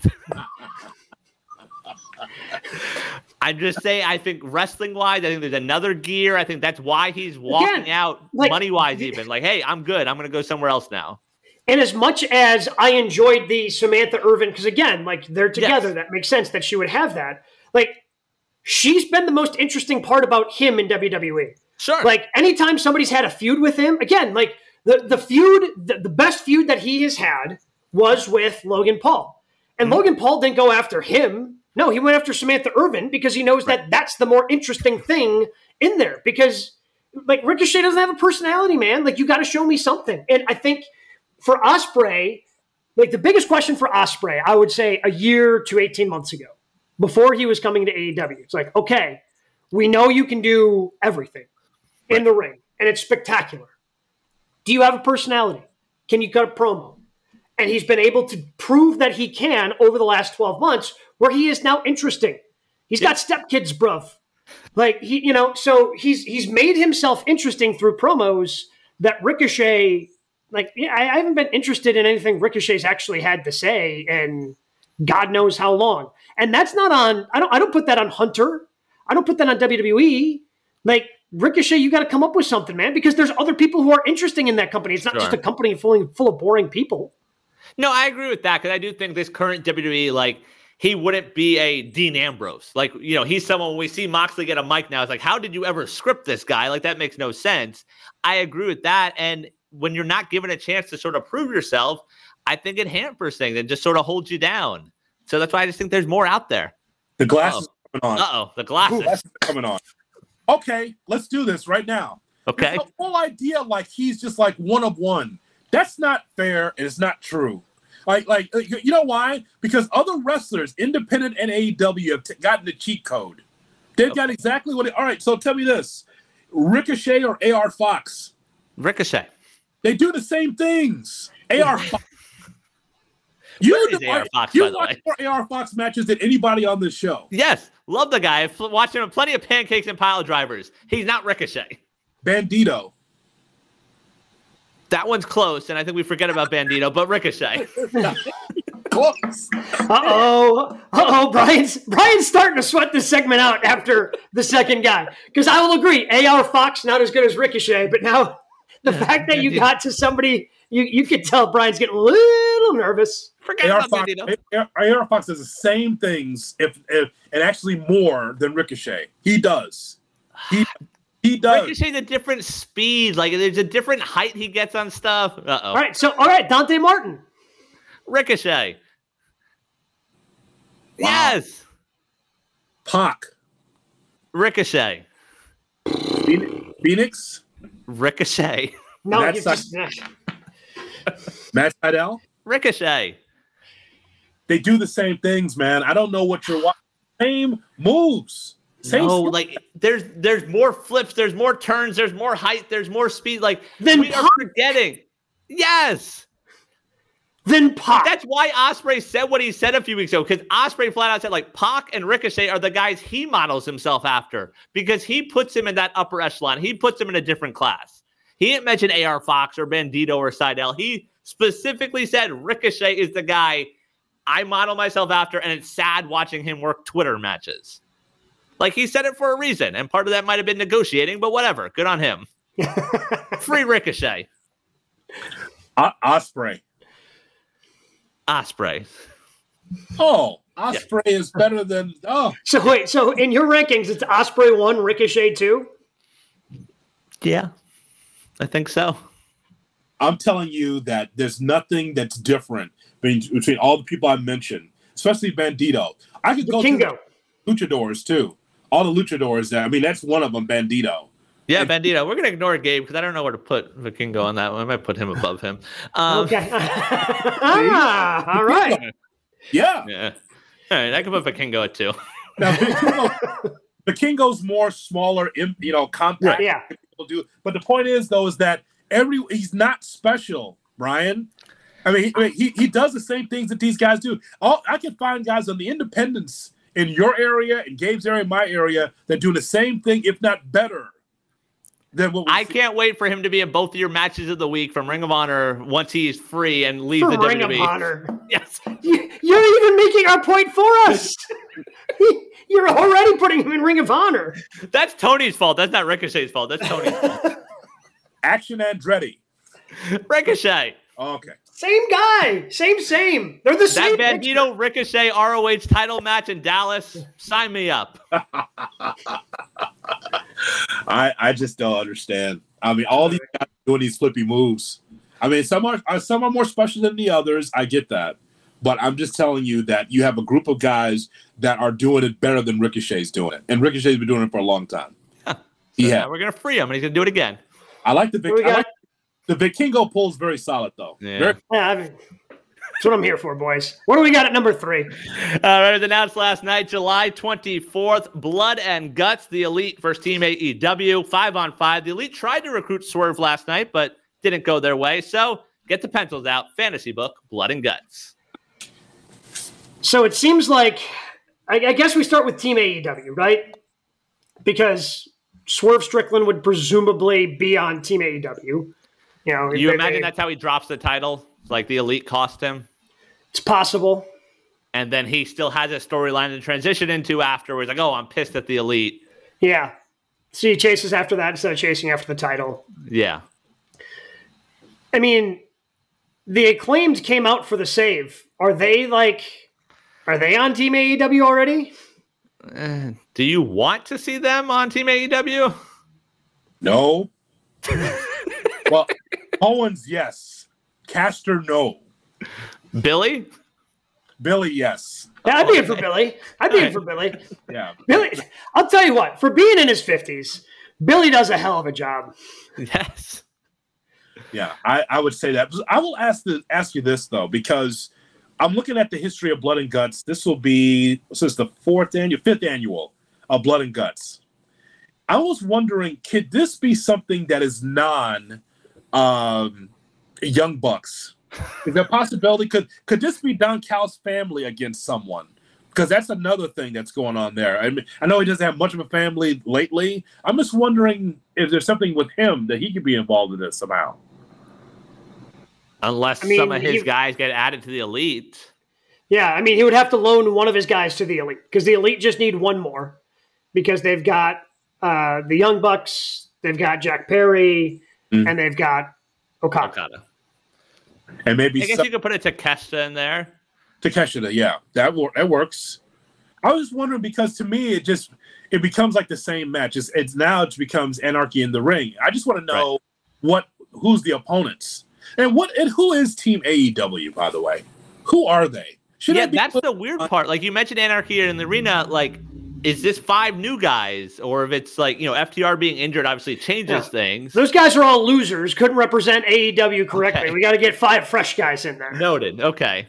I'm just saying, I think wrestling-wise, I think there's another gear. I think that's why he's walking Again, out like, money-wise even. Like, hey, I'm good. I'm going to go somewhere else now. And as much as I enjoyed the Samantha Irvin, because again, like they're together, yes. that makes sense that she would have that. Like, she's been the most interesting part about him in W W E. Sure. Like, anytime somebody's had a feud with him, again, like the, the feud, the, the best feud that he has had was with Logan Paul. And mm-hmm. Logan Paul didn't go after him. No, he went after Samantha Irvin because he knows right. that that's the more interesting thing in there. Because, like, Ricochet doesn't have a personality, man. Like, you got to show me something. And I think for Ospreay, like, the biggest question for Ospreay, I would say a year to eighteen months ago, before he was coming to A E W, it's like, okay, we know you can do everything right. in the ring, and it's spectacular. Do you have a personality? Can you cut a promo? And he's been able to prove that he can over the last twelve months, where he is now interesting. He's yeah. got stepkids, bruv. Like, he, you know, so he's he's made himself interesting through promos that Ricochet, like, yeah, I, I haven't been interested in anything Ricochet's actually had to say, and God knows how long. And that's not on, I don't I don't put that on Hunter. I don't put that on W W E. Like, Ricochet, you got to come up with something, man, because there's other people who are interesting in that company. It's not sure. just a company full, full of boring people. No, I agree with that, because I do think this current W W E, like, he wouldn't be a Dean Ambrose. Like, you know, he's someone, when we see Moxley get a mic now, it's like, how did you ever script this guy? Like, that makes no sense. I agree with that. And when you're not given a chance to sort of prove yourself, I think it hampers things and just sort of holds you down. So that's why I just think there's more out there. The glasses are coming on. Uh-oh, the glasses. Ooh, glasses are coming on. Okay, let's do this right now. Okay. The whole idea, like, he's just like one of one. That's not fair, and it's not true. Like, like you know why? Because other wrestlers, independent and A E W, have t- gotten the cheat code. They've okay. got exactly what it... All right, so tell me this. Ricochet or A R Fox? Ricochet. They do the same things. A R Fox. You, A R Fox, you by the watch way. more A R Fox matches than anybody on this show. Yes, love the guy. I've watched him plenty of pancakes and pile drivers. He's not Ricochet. Bandito. That one's close, and I think we forget about Bandito, but Ricochet. Close. Uh-oh. Uh-oh, Brian's, Brian's starting to sweat this segment out after the second guy. Because I will agree, A R Fox not as good as Ricochet, but now the yeah, fact that you Bandito. got to somebody, you, you could tell Brian's getting a little nervous. Forget about Bandito. A R Fox does the same things, if, if and actually more than Ricochet. He does. He He does. Ricochet's a different speed. Like, there's a different height he gets on stuff. Uh-oh. All right, so, all right, Dante Martin. Ricochet. Wow. Yes. Pac. Ricochet. Phoenix. Ricochet. No, Matt, you Sa- just... Matt Sydal. Ricochet. They do the same things, man. I don't know what you're watching. Same moves. Same no, stuff. like there's there's more flips, there's more turns, there's more height, there's more speed. Like then we Pac. are forgetting. Yes. Then Pac. That's why Ospreay said what he said a few weeks ago, because Ospreay flat out said, like, Pac and Ricochet are the guys he models himself after, because he puts him in that upper echelon. He puts him in a different class. He didn't mention A R Fox or Bandito or Sydal. He specifically said Ricochet is the guy I model myself after, and it's sad watching him work Twitter matches. Like, he said it for a reason, and part of that might have been negotiating, but whatever. Good on him. Free Ricochet. O- Ospreay. Ospreay. Oh, Ospreay yeah. is better than... Oh. So, wait, so in your rankings, it's Ospreay one, Ricochet two? Yeah, I think so. I'm telling you that there's nothing that's different between, between all the people I mentioned, especially Bandito. I could the go Kingo. to luchadors, too. All the luchadors there. I mean, that's one of them, Bandito. Yeah, and, Bandito. We're going to ignore Gabe because I don't know where to put Vikingo on that one. I might put him above him. Um, okay. ah, all right. Yeah. Yeah. All right, I can put Vikingo at two. Now, Vikingo, Vikingo's more smaller, you know, compact. Right, yeah. People do. But the point is, though, is that every he's not special, Brian. I mean, he, he, he does the same things that these guys do. All, I can find guys on the independents in your area, in Gabe's area, my area, that do the same thing, if not better. Than what we I see. can't wait for him to be in both of your matches of the week from Ring of Honor once he's free and leave From the Ring W W E. of Honor. Yes. You, you're even making our point for us. You're already putting him in Ring of Honor. That's Tony's fault. That's not Ricochet's fault. That's Tony's fault. Action Andretti. Ricochet. Oh, okay. Same guy. Same, same. They're the That same. Bandito Ricochet R O H title match in Dallas. Sign me up. I I just don't understand. I mean, all these guys doing these flippy moves. I mean, some are some are more special than the others. I get that, but I'm just telling you that you have a group of guys that are doing it better than Ricochet's doing it, and Ricochet's been doing it for a long time. so yeah, now we're gonna free him, and he's gonna do it again. I like the Vic, We I got- like the Vikingo pull is very solid though. Yeah. Very- Yeah, I mean, that's what I'm here for, boys. What do we got at number three? All right, it was announced last night, July twenty-fourth, Blood and Guts, the Elite versus Team A E W, five on five. The Elite tried to recruit Swerve last night, but didn't go their way. So get the pencils out. Fantasy book, Blood and Guts. So it seems like, I, I guess we start with Team A E W, right? Because Swerve Strickland would presumably be on Team A E W. You know, You they- imagine they- that's how he drops the title? Like the Elite cost him? It's possible. And then he still has a storyline to transition into afterwards. Like, oh, I'm pissed at the Elite. Yeah. So he chases after that instead of chasing after the title. Yeah. I mean, the Acclaimed came out for the save. Are they like Are they on Team A E W already? Uh, do you want to see them on Team A E W? No. Well, Owens, yes. Caster, no. Billy? Billy, yes. Yeah, I'd be in for Billy. I'd be in for Billy. Yeah. Billy, I'll tell you what, for being in his fifties, Billy does a hell of a job. Yes. Yeah, I, I would say that. I will ask the, ask you this, though, because I'm looking at the history of Blood and Guts. This will be, since the fourth annual, fifth annual of Blood and Guts. I was wondering, could this be something that is non um, Young Bucks? Is there a possibility? Could could this be Don Cal's family against someone? Because that's another thing that's going on there. I mean, I know he doesn't have much of a family lately. I'm just wondering if there's something with him that he could be involved in this somehow. Unless I mean, some of his he- guys get added to the Elite. Yeah, I mean, he would have to loan one of his guys to the Elite because the Elite just need one more because they've got uh, the Young Bucks, they've got Jack Perry, Mm. and they've got Okada. Okada. And maybe I guess some, you could put a Takeshita in there. Takeshita, yeah, that wor- that works. I was wondering because to me it just it becomes like the same match. It's, it's now it becomes Anarchy in the Ring. I just want to know Right. what who's the opponents and what and who is Team A E W, by the way. Who are they? Should Yeah, I be that's put- the weird part. Like you mentioned Anarchy in the Arena, like is this five new guys or if it's like, you know, F T R being injured obviously changes Yeah. things. Those guys are all losers, couldn't represent A E W correctly. Okay. We got to get five fresh guys in there. Noted. Okay.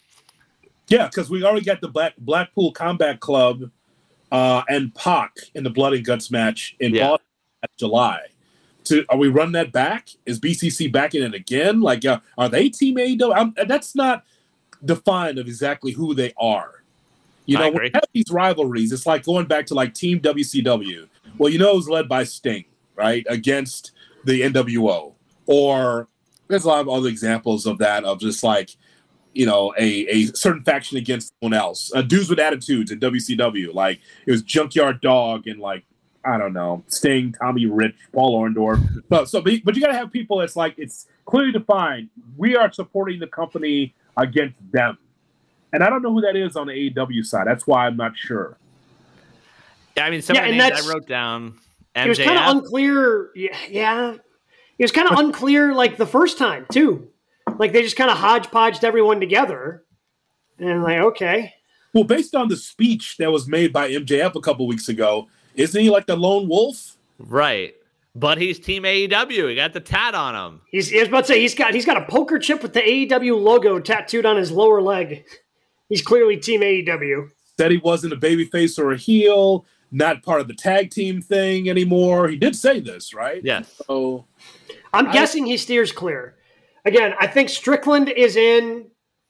Yeah, because we already got the Black Blackpool Combat Club uh, and Pac in the Blood and Guts match in Yeah. Boston in July. To, are we running that back? Is B C C backing it again? Like, uh, are they Team A E W? I'm, that's not defined of exactly who they are. You I know, when agree. we have these rivalries, it's like going back to like Team W C W. Well, you know, it was led by Sting, right, against the N W O. Or there's a lot of other examples of that, of just like, you know, a, a certain faction against someone else. Uh, Dudes with Attitudes in W C W. Like, it was Junkyard Dog and, like, I don't know, Sting, Tommy Rich, Paul Orndorff. But, so, but, but you got to have people that's like, it's clearly defined. We are supporting the company against them. And I don't know who that is on the A E W side. That's why I'm not sure. Yeah, I mean, some Yeah, of the and names that's- I wrote down. It was M J F. kind of unclear. Yeah, yeah. It was kind of unclear like the first time, too. Like they just kind of hodgepodged everyone together. And like, okay. Well, based on the speech that was made by M J F a couple weeks ago, isn't he like the lone wolf? Right. But he's Team A E W. He got the tat on him. He's, I was about to say, he's got, he's got a poker chip with the A E W logo tattooed on his lower leg. He's clearly Team A E W. Said he wasn't a babyface or a heel, not part of the tag team thing anymore. He did say this, right? Yes. So I'm I- guessing he steers clear. Again, I think Strickland is in.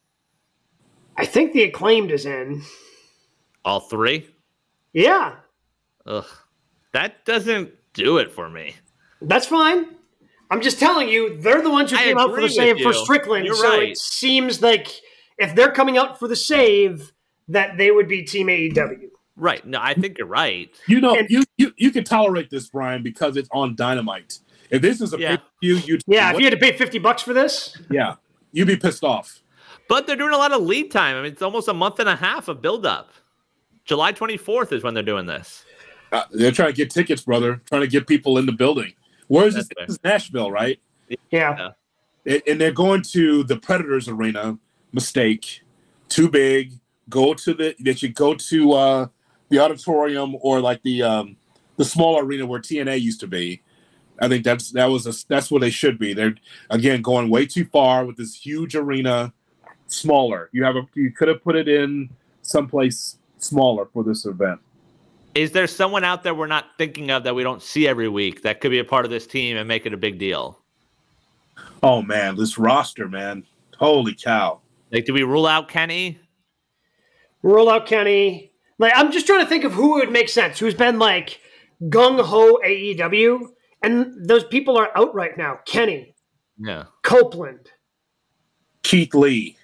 I think the Acclaimed is in. All three? Yeah, Ugh. That doesn't do it for me. that's fine. I'm just telling you, they're the ones who I came out for agree the save with for you. Strickland. You're so right. it seems like if they're coming out for the save, that they would be Team A E W. Right. No, I think you're right. you know, And- you, you you can tolerate this, Brian, because it's on Dynamite. If this is a Yeah. pay-per-view, you Yeah, if you had to pay fifty bucks for this, yeah, you'd be pissed off. But they're doing a lot of lead time. I mean, it's almost a month and a half of build-up. July twenty-fourth is when they're doing this. Uh, they're trying to get tickets, brother. Trying to get people in the building. Where is this? That's right. This is Nashville, right? yeah. And and they're going to the Predators Arena. Mistake. Too big. Go to the. They should go to uh, the auditorium or like the um, the small arena where T N A used to be. I think that's that was a, that's where they should be. They're again going way too far with this huge arena. Smaller. You have a. You could have put it in someplace smaller for this event. Is there someone out there we're not thinking of that we don't see every week that could be a part of this team and make it a big deal? Oh man, this roster, man. Holy cow. Like, do we rule out Kenny? Roll out Kenny. Like, I'm just trying to think of who would make sense. Who's been like gung ho A E W, and those people are out right now. Kenny, Yeah. Copeland. Keith Lee.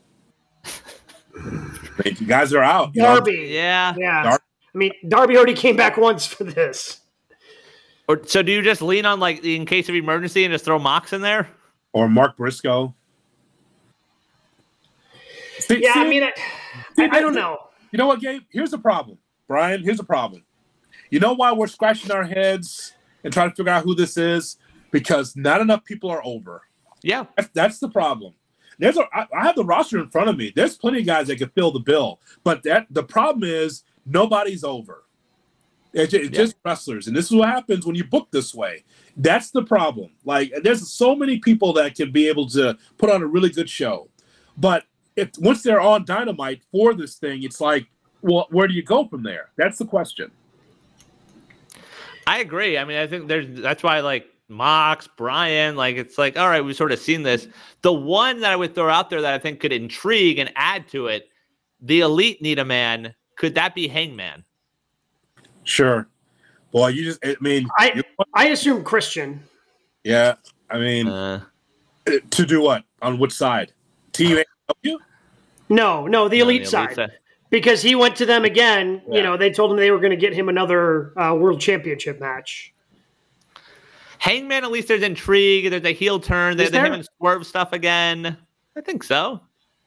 You guys are out. you know? Darby. Yeah. Yeah. Dar- I mean, Darby already came back once for this. Or so do you just lean on like in case of emergency and just throw Mox in there? Or Mark Briscoe. See- Yeah, I see- mean, I, I, I don't know. You know what, Gabe? Here's the problem, Brian. Here's the problem. You know why we're scratching our heads and trying to figure out who this is? Because not enough people are over. Yeah. That's, that's the problem. There's a, I, I have the roster in front of me. There's plenty of guys that can fill the bill. But that the problem is nobody's over. It's, it's yeah. just wrestlers. And this is what happens when you book this way. That's the problem. Like, there's so many people that can be able to put on a really good show. But if once they're on Dynamite for this thing, it's like, well, where do you go from there? That's the question. I agree. I mean, I think there's that's why, like, Mox, Brian, like, it's like, all right, we've sort of seen this. The one that I would throw out there that I think could intrigue and add to it, the Elite need a man. Could that be Hangman? Sure. Well, you just, I mean, I I assume Christian. Yeah. I mean, uh, to do what? On which side? Team A W? No, no, the Elite, no, the side. elite side. Because he went to them again. Yeah. You know, they told him they were going to get him another uh, World Championship match. Hangman, at least there's intrigue. There's a heel turn. There's him and Swerve stuff again. I think so.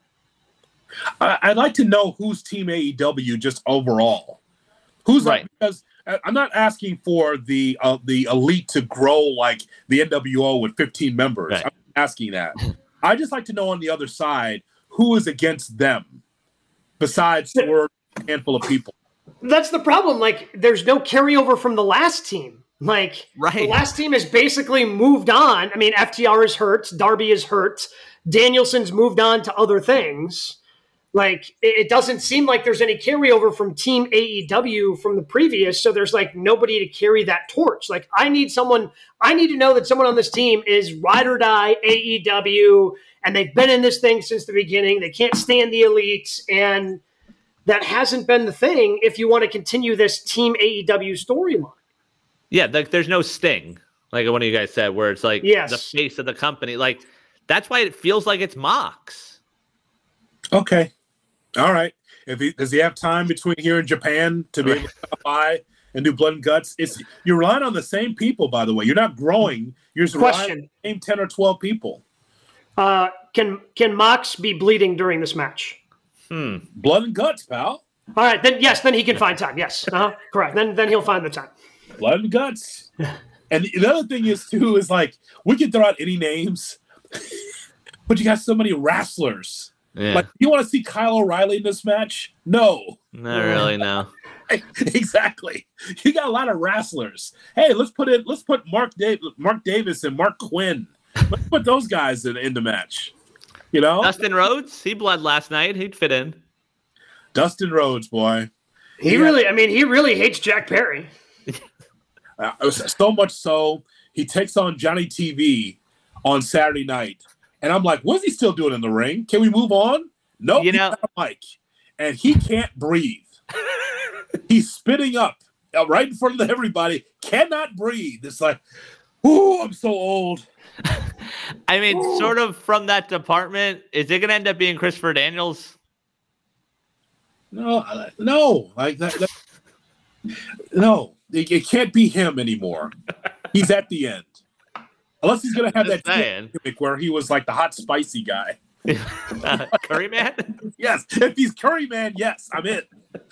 I, I'd like to know who's Team A E W just overall. Who's right? Like, because I'm not asking for the uh, the Elite to grow like the N W O with fifteen members. Right. I'm not asking that. I just like to know on the other side who is against them, besides Swerve, a handful of people. That's the problem. Like, there's no carryover from the last team. Like, right. The last team has basically moved on. I mean, F T R is hurt. Darby is hurt. Danielson's moved on to other things. Like, it doesn't seem like there's any carryover from Team A E W from the previous, so there's, like, nobody to carry that torch. Like, I need someone – I need to know that someone on this team is ride or die A E W, and they've been in this thing since the beginning. They can't stand the Elites, and that hasn't been the thing if you want to continue this Team A E W storyline. Yeah, like, there's no sting, like one of you guys said, where it's, like, yes. the face of the company. Like, that's why it feels like it's Mox. Okay. All right. If he does he have time between here and Japan to be able to stop by and do Blood and Guts? It's you're relying on the same people, by the way. You're not growing. You're just relying on the same ten or twelve people. Uh, can can Mox be bleeding during this match? Hmm. Blood and Guts, pal. All right, then yes, then he can find time. Yes, uh-huh. Correct. Then then he'll find the time. Blood and Guts. And the other thing is too is like we can throw out any names, but you got so many wrestlers. Yeah. Like, you want to see Kyle O'Reilly in this match? No. Not really, no. Exactly. You got a lot of wrestlers. Hey, let's put in let's put Mark Dav- Mark Davis and Mark Quinn. Let's put those guys in, in the match. You know? Dustin Rhodes, he bled last night. He'd fit in. Dustin Rhodes, boy. He, he really, had, I mean, he really hates Jack Perry. uh, so much so, he takes on Johnny T V on Saturday night. And I'm like, what's he still doing in the ring? Can we move on? No, nope, you know, Mike. And he can't breathe. He's spitting up right in front of everybody. Cannot breathe. It's like, ooh, I'm so old. I mean, ooh. Sort of from that department, is it going to end up being Christopher Daniels? No, no. Like that. that no, it, it can't be him anymore. He's at the end. Unless he's going to have Just that gimmick where he was like the hot, spicy guy. uh, Curry Man? Yes. If he's Curry Man, yes, I'm in.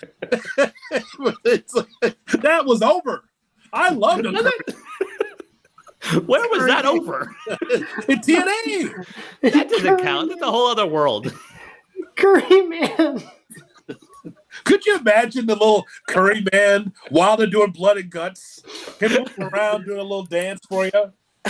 Like, that was over. I loved him. Where was that over? In T N A. That doesn't count. That's a whole other world. Curry Man. Could you imagine the little Curry Man while they're doing Blood and Guts? Him moving around doing a little dance for you?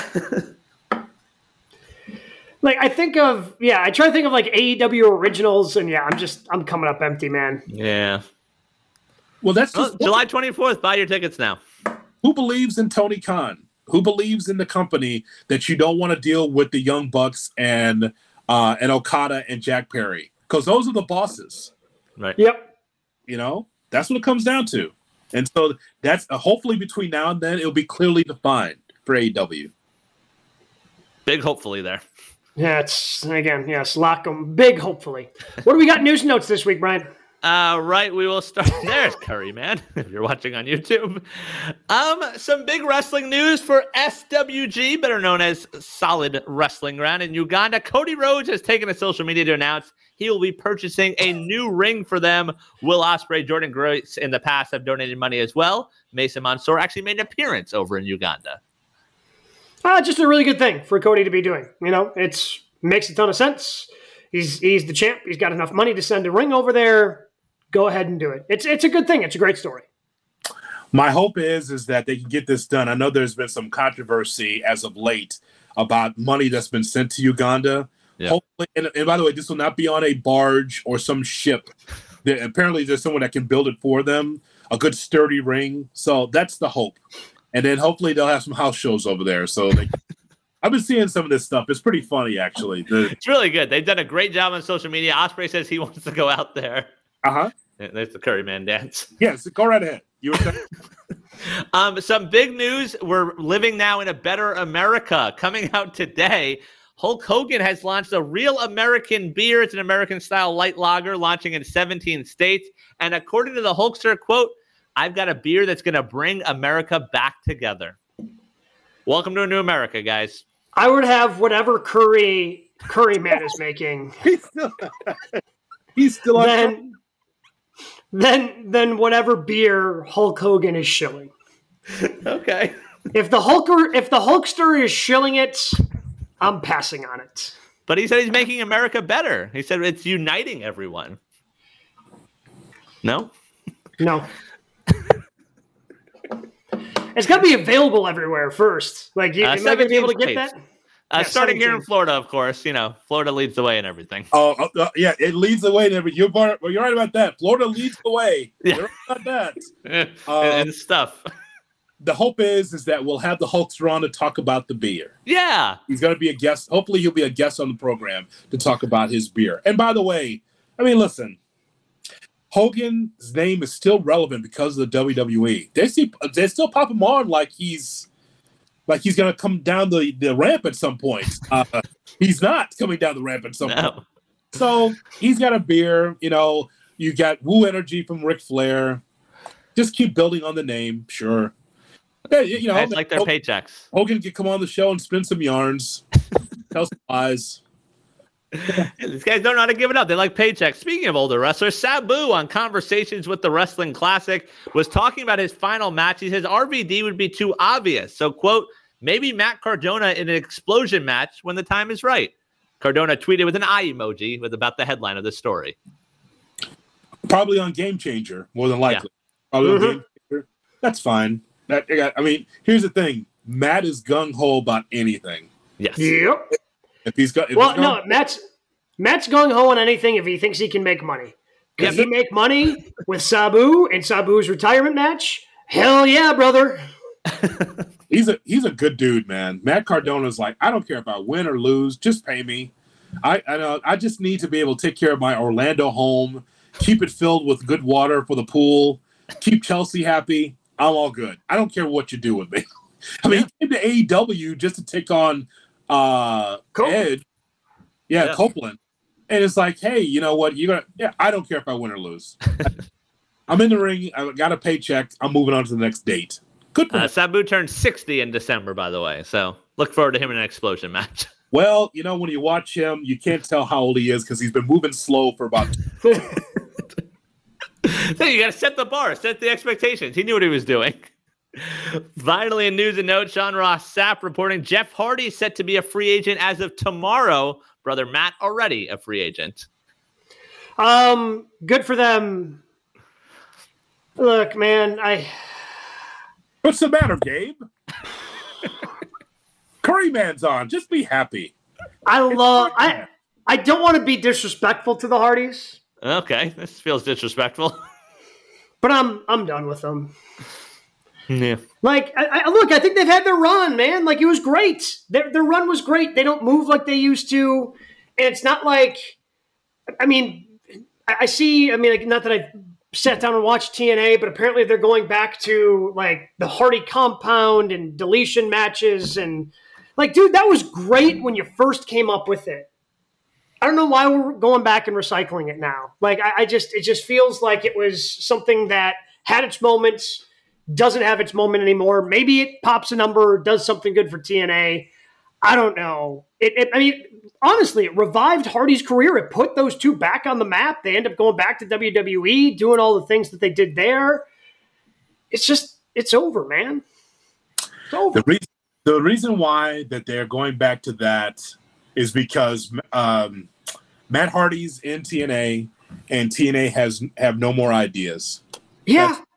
Like, I think of, yeah, I try to think of like A E W originals, and yeah, I'm just, I'm coming up empty, man. Yeah. Well, that's just, well, July twenty-fourth. Buy your tickets now. Who believes in Tony Khan? Who believes in the company that you don't want to deal with the Young Bucks and uh, and Okada and Jack Perry? Because those are the bosses. Right. Yep. You know, that's what it comes down to. And so that's uh, hopefully between now and then, it'll be clearly defined for A E W. Big hopefully there. Yeah, it's, again, yes, lock them. Big hopefully. What do we got news notes this week, Brian? Uh, right, we will start. There's Curry, man, if you're watching on YouTube. Um, some big wrestling news for S W G, better known as Solid Wrestling Ground in Uganda. Cody Rhodes has taken to social media to announce he will be purchasing a new ring for them. Will Ospreay, Jordan Grace in the past have donated money as well. Mason Mansour actually made an appearance over in Uganda. Uh, just a really good thing for Cody to be doing. You know, it's makes a ton of sense. He's he's the champ. He's got enough money to send a ring over there. Go ahead and do it. It's it's a good thing. It's a great story. My hope is is that they can get this done. I know there's been some controversy as of late about money that's been sent to Uganda. Yeah. Hopefully, and, and by the way, this will not be on a barge or some ship. There, apparently, there's someone that can build it for them, a good sturdy ring. So that's the hope. And then hopefully they'll have some house shows over there. So they, I've been seeing some of this stuff. It's pretty funny, actually. The, it's really good. They've done a great job on social media. Ospreay says he wants to go out there. Uh-huh. There's the Curry Man dance. Yes, go right ahead. You were saying? um, some big news. We're living now in a better America. Coming out today, Hulk Hogan has launched a Real American beer. It's an American-style light lager launching in seventeen states. And according to the Hulkster, quote, I've got a beer that's going to bring America back together. Welcome to a new America, guys. I would have whatever Curry Curry Man is making. He's still, he's still on. Then, then, then whatever beer Hulk Hogan is shilling. Okay. If the Hulker, if the Hulkster is shilling it, I'm passing on it. But he said he's making America better. He said it's uniting everyone. No? No. It's got to be available everywhere first. Like, you, uh, am I going to be able to get states. that? Uh, yeah, starting seventeen. here in Florida, of course. You know, Florida leads the way in everything. Oh, uh, yeah, it leads the way in everything. You're, well, you're right about that. Florida leads the way. Yeah. You're right about that. and, uh, and stuff. The hope is is that we'll have the Hulkster on to talk about the beer. Yeah. He's going to be a guest. Hopefully he'll be a guest on the program to talk about his beer. And by the way, I mean, listen, Hogan's name is still relevant because of the W W E. They see, they still pop him on like he's like he's going to come down the, the ramp at some point. Uh, he's not coming down the ramp at some No. point. So he's got a beer. You know, you got Woo Energy from Ric Flair. Just keep building on the name, sure. Yeah, you know, Guys like their Hogan, paychecks. Hogan can come on the show and spin some yarns, tell some lies. These guys don't know how to give it up. They like paychecks. Speaking of older wrestlers, Sabu on Conversations with the Wrestling Classic was talking about his final match. He says R V D would be too obvious. So, quote, maybe Matt Cardona in an explosion match when the time is right. Cardona tweeted with an eye emoji with about the headline of the story. Probably on Game Changer, more than likely. Yeah. Probably mm-hmm. on Game Changer. That's fine. That, I mean, here's the thing. Matt is gung-ho about anything. Yes. Yep. If he's got, if well, he's no, gone, Matt's Matt's gung-ho on anything if he thinks he can make money. Can he make money with Sabu in Sabu's retirement match? Hell yeah, brother. he's a he's a good dude, man. Matt Cardona's like, I don't care if I win or lose, just pay me. I I know I just need to be able to take care of my Orlando home, keep it filled with good water for the pool, keep Chelsea happy. I'm all good. I don't care what you do with me. I mean, he came to A E W just to take on uh, Edge. Yeah, yeah, Copeland. And it's like, hey, you know what? You're gonna. Yeah, I don't care if I win or lose. I'm in the ring. I got a paycheck. I'm moving on to the next date. Good for uh, him. Sabu turned sixty in December, by the way. So look forward to him in an explosion match. Well, you know, when you watch him, you can't tell how old he is because he's been moving slow for about. So you got to set the bar, set the expectations. He knew what he was doing. Finally, in news and notes, Sean Ross Sapp reporting Jeff Hardy set to be a free agent as of tomorrow. Brother Matt already a free agent. Um, good for them. Look, man, I. What's the matter, Gabe? Curry Man's on. Just be happy. I love. I. I don't want to be disrespectful to the Hardys. Okay, this feels disrespectful. But I'm I'm done with them. Yeah. Like, I, I, look, I think they've had their run, man. Like, it was great. Their, their run was great. They don't move like they used to. And it's not like, I mean, I, I see, I mean, like, not that I've sat down and watched T N A, but apparently they're going back to, like, the Hardy compound and deletion matches. And, like, dude, that was great when you first came up with it. I don't know why we're going back and recycling it now. Like, I, I just, it just feels like it was something that had its moments, doesn't have its moment anymore. Maybe it pops a number, does something good for T N A. I don't know. It, it, I mean, honestly, it revived Hardy's career. It put those two back on the map. They end up going back to W W E, doing all the things that they did there. It's just, it's over, man. It's over. The reason, the reason why that they're going back to that is because um, Matt Hardy's in T N A, and T N A has have no more ideas. Yeah. That's,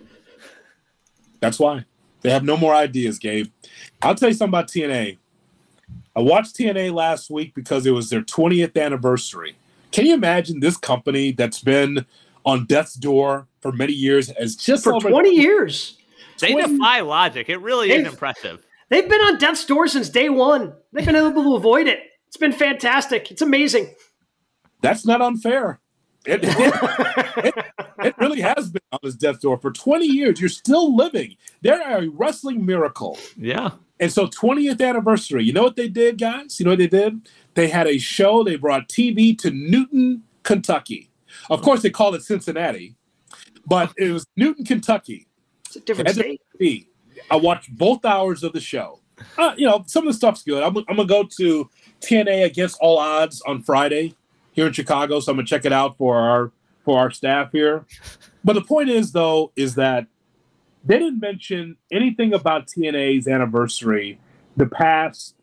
that's why. They have no more ideas, Gabe. I'll tell you something about T N A. I watched T N A last week because it was their twentieth anniversary. Can you imagine this company that's been on death's door for many years as just for twenty years? They defy logic. It really is impressive. They've been on death's door since day one. They've been able to avoid it. It's been fantastic. It's amazing. That's not unfair. It, it, it, it really has been on this death's door for twenty years. You're still living. They're a wrestling miracle. Yeah. And so twentieth anniversary, you know what they did, guys? You know what they did? They had a show. They brought T V to Newton, Kentucky. Of course, they called it Cincinnati, but it was Newton, Kentucky. It's a different state. I watched both hours of the show. Uh, you know, some of the stuff's good. I'm, I'm going to go to T N A Against All Odds on Friday here in Chicago, so I'm going to check it out for our for our staff here. But the point is, though, is that they didn't mention anything about T N A's anniversary the past,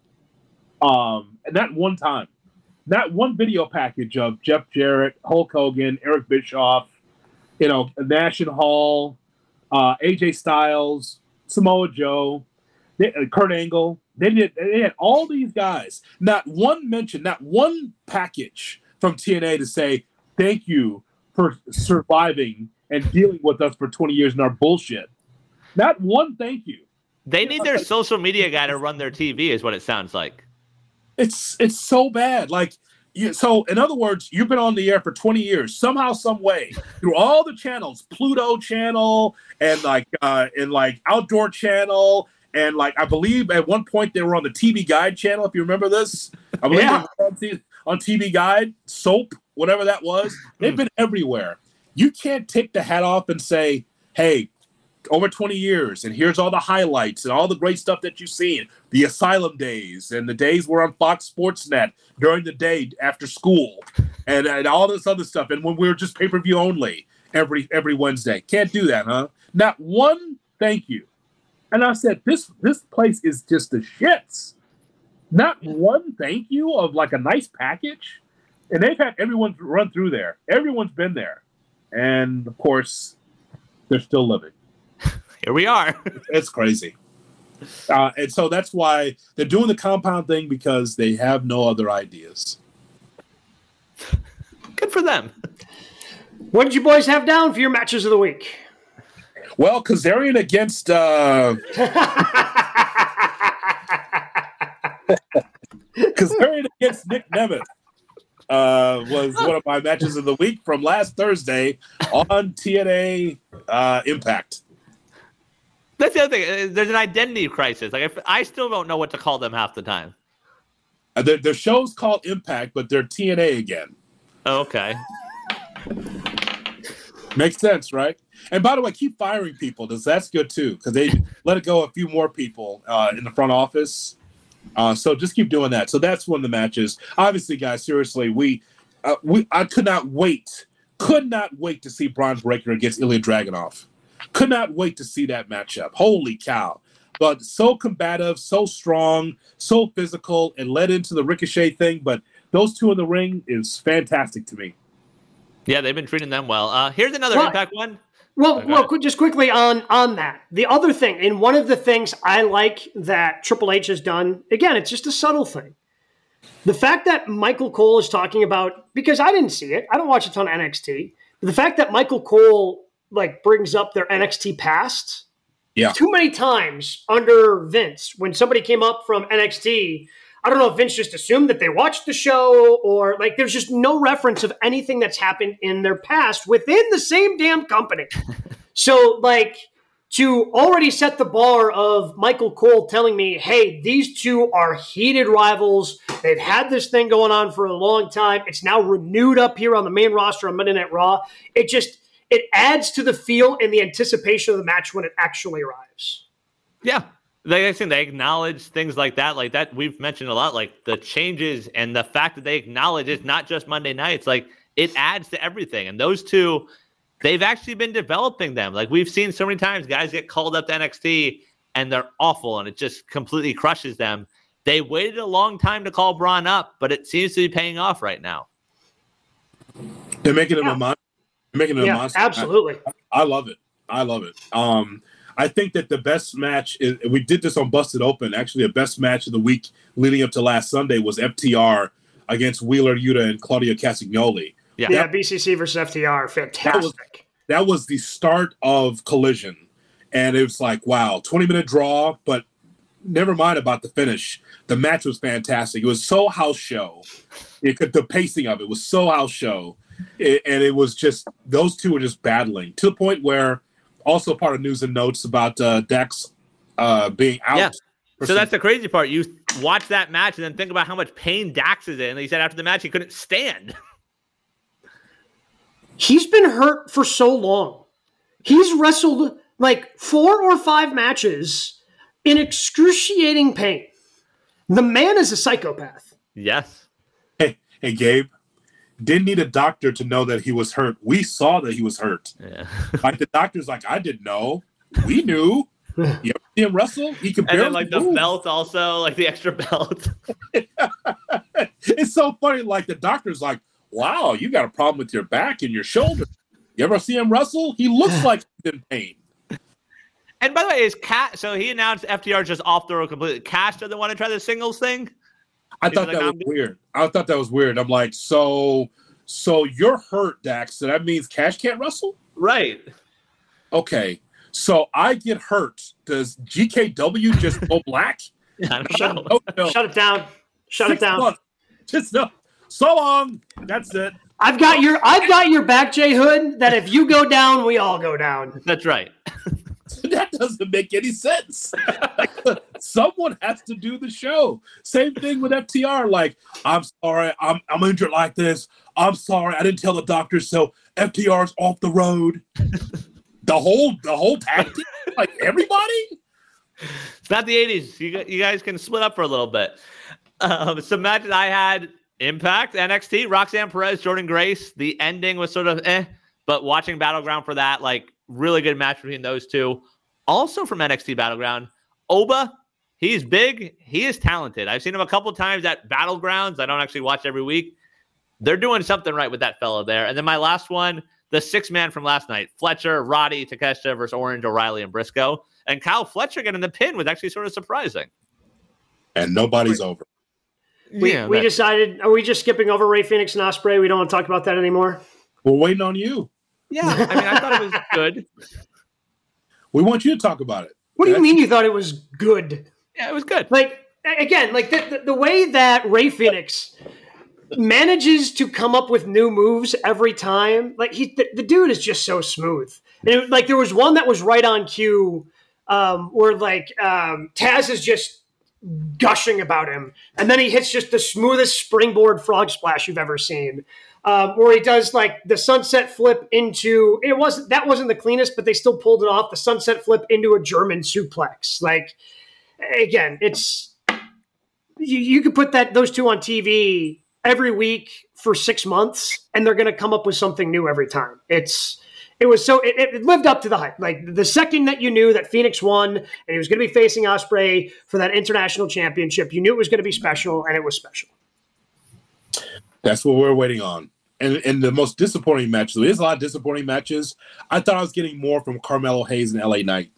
um, not one time. Not one video package of Jeff Jarrett, Hulk Hogan, Eric Bischoff, you know, Nash and Hall, uh, A J Styles, Samoa Joe, they, uh, Kurt Angle. They did. They had all these guys. Not one mention, not one package from T N A to say thank you for surviving and dealing with us for twenty years in our bullshit. Not one thank you. They need their social media guy to run their T V, is what it sounds like. It's it's so bad. Like, you, so in other words, you've been on the air for twenty years, somehow, some way, through all the channels, Pluto Channel and like uh, and like Outdoor Channel, and like I believe at one point they were on the T V Guide channel. If you remember this, I believe yeah. they were on, T- on T V Guide, Soap, whatever that was. They've been everywhere. You can't take the hat off and say, "Hey, over twenty years, and here's all the highlights and all the great stuff that you've seen. The Asylum days and the days we're on Fox Sports Net during the day after school, and, and all this other stuff. And when we were just pay-per-view only every every Wednesday. Can't do that, huh? Not one thank you." And I said, this this place is just the shits. Not one thank you of like a nice package. And they've had everyone run through there. Everyone's been there. And of course, they're still living. Here we are. It's crazy. Uh, and so that's why they're doing the compound thing, because they have no other ideas. Good for them. What did you boys have down for your matches of the week? Well, Kazarian against uh, Kazarian against Nick Nemeth uh, was one of my matches of the week from last Thursday on T N A uh, Impact. That's the other thing. There's an identity crisis. Like I, I still don't know what to call them half the time. Uh, their, their show's called Impact, but they're T N A again. Oh, okay. Makes sense, right? And by the way, keep firing people, because that's good too, because they let it go a few more people uh, in the front office. Uh, so just keep doing that. So that's one of the matches. Obviously, guys, seriously, we, uh, we I could not wait, could not wait to see Bron Breakker against Ilya Dragunov. Could not wait to see that matchup. Holy cow. But so combative, so strong, so physical, and led into the Ricochet thing. But those two in the ring is fantastic to me. Yeah, they've been treating them well. Uh, here's another well, Impact one. Well, okay. well, just quickly on, on that. The other thing, and one of the things I like that Triple H has done, again, it's just a subtle thing. The fact that Michael Cole is talking about, because I didn't see it, I don't watch a ton of N X T, but the fact that Michael Cole like brings up their N X T past yeah. too many times under Vince. When somebody came up from N X T, I don't know if Vince just assumed that they watched the show, or like there's just no reference of anything that's happened in their past within the same damn company. So like to already set the bar of Michael Cole telling me, hey, these two are heated rivals. They've had this thing going on for a long time. It's now renewed up here on the main roster on Monday Night Raw. It just, it adds to the feel and the anticipation of the match when it actually arrives. Yeah. They, I think they acknowledge things like that, like that we've mentioned a lot, like the changes and the fact that they acknowledge it's not just Monday nights, like it adds to everything. And those two, they've actually been developing them. Like we've seen so many times guys get called up to N X T and they're awful and it just completely crushes them. They waited a long time to call Braun up, but it seems to be paying off right now. They're making him yeah. a monster. They're making him yeah, a monster. Absolutely. I, I love it. I love it. Um, I think that the best match is, we did this on Busted Open. Actually, the best match of the week leading up to last Sunday was F T R against Wheeler Yuta and Claudio Castagnoli. Yeah, yeah, B C C versus F T R, fantastic. That was, that was the start of Collision, and it was like, wow, twenty minute draw, but never mind about the finish. The match was fantastic. It was so house show. It could, the pacing of it was so house show, it, and it was just those two were just battling to the point where. Also part of news and notes about uh, Dax uh, being out. Yeah. So some- that's the crazy part. You watch that match and then think about how much pain Dax is in. He said after the match he couldn't stand. He's been hurt for so long. He's wrestled like four or five matches in excruciating pain. The man is a psychopath. Yes. Hey, hey Gabe. Didn't need a doctor to know that he was hurt. We saw that he was hurt. Yeah. Like the doctor's like, I didn't know. We knew. You ever see him wrestle? He can and barely then like move. the belt also, like the extra belt. It's so funny. Like the doctor's like, wow, you got a problem with your back and your shoulder. You ever see him wrestle? He looks like he's in pain. And by the way, is Cat? So he announced F T R just off the road completely. Cash doesn't want to try the singles thing. I thought that was weird. I thought that was weird. I'm like, so, so you're hurt, Dax. So that means Cash can't wrestle? Right. Okay. So I get hurt. Does G K W just go black? Shut, no, no. Shut it down. Shut Six it down. Months. Just no. So long. That's it. I've got your I've got your back, Jay Hood, that if you go down, we all go down. That's right. That doesn't make any sense. Someone has to do the show. Same thing with F T R. Like, I'm sorry, I'm I'm injured like this. I'm sorry, I didn't tell the doctor, so F T R's off the road. The whole the whole tactic, like everybody. It's not the eighties. You you guys can split up for a little bit. Um, some matches I had: Impact, N X T, Roxanne Perez, Jordynne Grace. The ending was sort of eh, but watching Battleground for that, like. Really good match between those two. Also from N X T Battleground, Oba, he's big. He is talented. I've seen him a couple times at Battlegrounds. I don't actually watch every week. They're doing something right with that fella there. And then my last one, the six man from last night, Fletcher, Roddy, Takeshita versus Orange, O'Reilly, and Briscoe. And Kyle Fletcher getting the pin was actually sort of surprising. And nobody's over. We, yeah, we decided, are we just skipping over Ray Phoenix and Ospreay? We don't want to talk about that anymore? We're waiting on you. Yeah, I mean, I thought it was good. We want you to talk about it. What do you mean you thought it was good? Yeah, it was good. Like, again, like the, the, the way that Ray Phoenix manages to come up with new moves every time, like he, the, the dude is just so smooth. And it, like there was one that was right on cue um, where like um, Taz is just gushing about him. And then he hits just the smoothest springboard frog splash you've ever seen. Um, where he does like the sunset flip into it wasn't that wasn't the cleanest, but they still pulled it off. The sunset flip into a German suplex. Like again, it's you, you could put that those two on T V every week for six months, and they're going to come up with something new every time. It's it was so it, it lived up to the hype. Like the second that you knew that Phoenix won and he was going to be facing Ospreay for that international championship, you knew it was going to be special, and it was special. That's what we're waiting on. And, and the most disappointing match, there is a lot of disappointing matches. I thought I was getting more from Carmelo Hayes and L A Knight.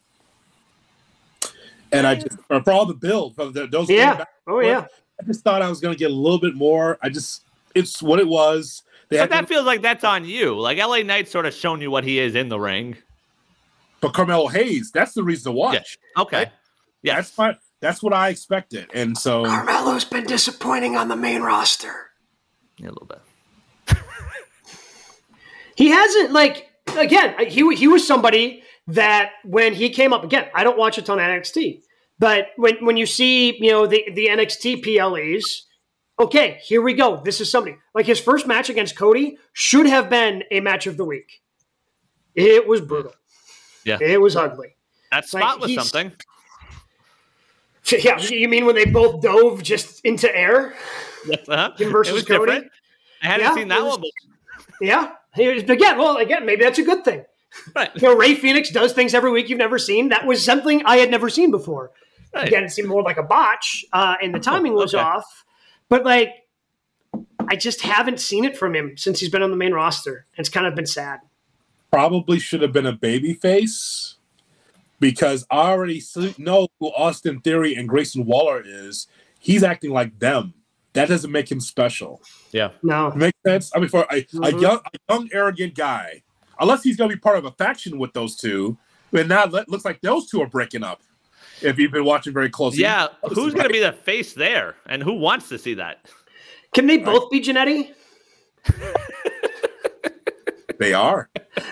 And I just, for all the build, for the, those yeah. Oh, yeah. I just thought I was going to get a little bit more. I just, it's what it was. They but that to, feels like that's on you. Like L A Knight's sort of shown you what he is in the ring. But Carmelo Hayes, that's the reason to watch. Yeah. Okay. Right? Yeah. That's my, that's what I expected. And so. Carmelo's been disappointing on the main roster. Yeah, a little bit. He hasn't, like, again, he he was somebody that when he came up, again, I don't watch a ton of N X T, but when, when you see, you know, the, the N X T P L Es, okay, here we go. This is somebody. Like his first match against Cody should have been a match of the week. It was brutal. Yeah. It was ugly. That spot like, was something. Yeah, you mean when they both dove just into air? Uh-huh. Him versus it was Cody? Different. I hadn't yeah, seen that was, one before. Yeah. Again, well, again, maybe that's a good thing. Right. You know, Ray Phoenix does things every week you've never seen. That was something I had never seen before. Right. Again, it seemed more like a botch, uh, and the timing was okay. off. But, like, I just haven't seen it from him since he's been on the main roster. It's kind of been sad. Probably should have been a babyface because I already know who Austin Theory and Grayson Waller is. He's acting like them. That doesn't make him special. Yeah. No. Makes sense? I mean, for a, mm-hmm. a, young, a young, arrogant guy, unless he's going to be part of a faction with those two, but now it looks like those two are breaking up. If you've been watching very closely. Yeah, who's going to be the face there? And who wants to see that? Can they both be Jannetty? They are.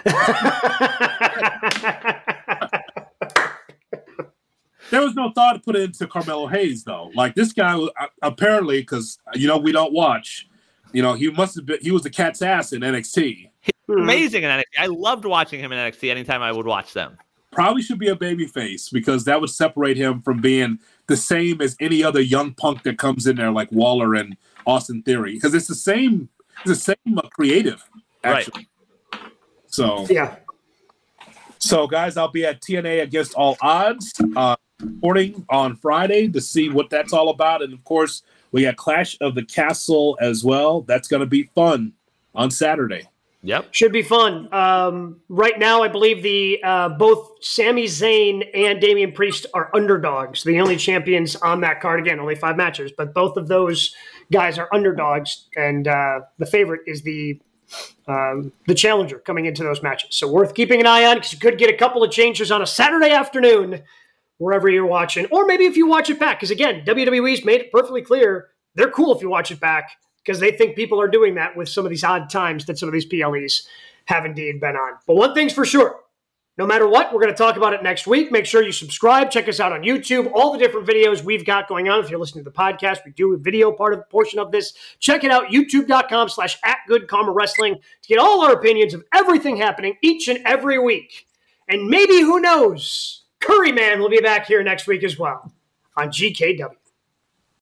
There was no thought put into Carmelo Hayes, though. Like, this guy, apparently, because, you know, we don't watch, you know, he must have been, he was the cat's ass in N X T. He's amazing in N X T. I loved watching him in N X T anytime I would watch them. Probably should be a babyface because that would separate him from being the same as any other young punk that comes in there like Waller and Austin Theory. Because it's the same, it's the same uh, creative, actually. Right. So, yeah. So, guys, I'll be at T N A Against All Odds. Uh, reporting on Friday to see what that's all about. And, of course, we got Clash of the Castle as well. That's going to be fun on Saturday. Yep. Should be fun. Um, right now, I believe the uh, both Sami Zayn and Damian Priest are underdogs. The only champions on that card. Again, only five matches, but both of those guys are underdogs. And uh, the favorite is the um, the challenger coming into those matches. So worth keeping an eye on because you could get a couple of changes on a Saturday afternoon wherever you're watching. Or maybe if you watch it back. Because, again, W W E's made it perfectly clear they're cool if you watch it back. Because they think people are doing that with some of these odd times that some of these P L Es have indeed been on. But one thing's for sure, no matter what, we're going to talk about it next week. Make sure you subscribe. Check us out on YouTube. All the different videos we've got going on. If you're listening to the podcast, we do a video part of the portion of this. Check it out, youtube.com slash at Good Karma Wrestling to get all our opinions of everything happening each and every week. And maybe, who knows, Curry Man will be back here next week as well on G K W.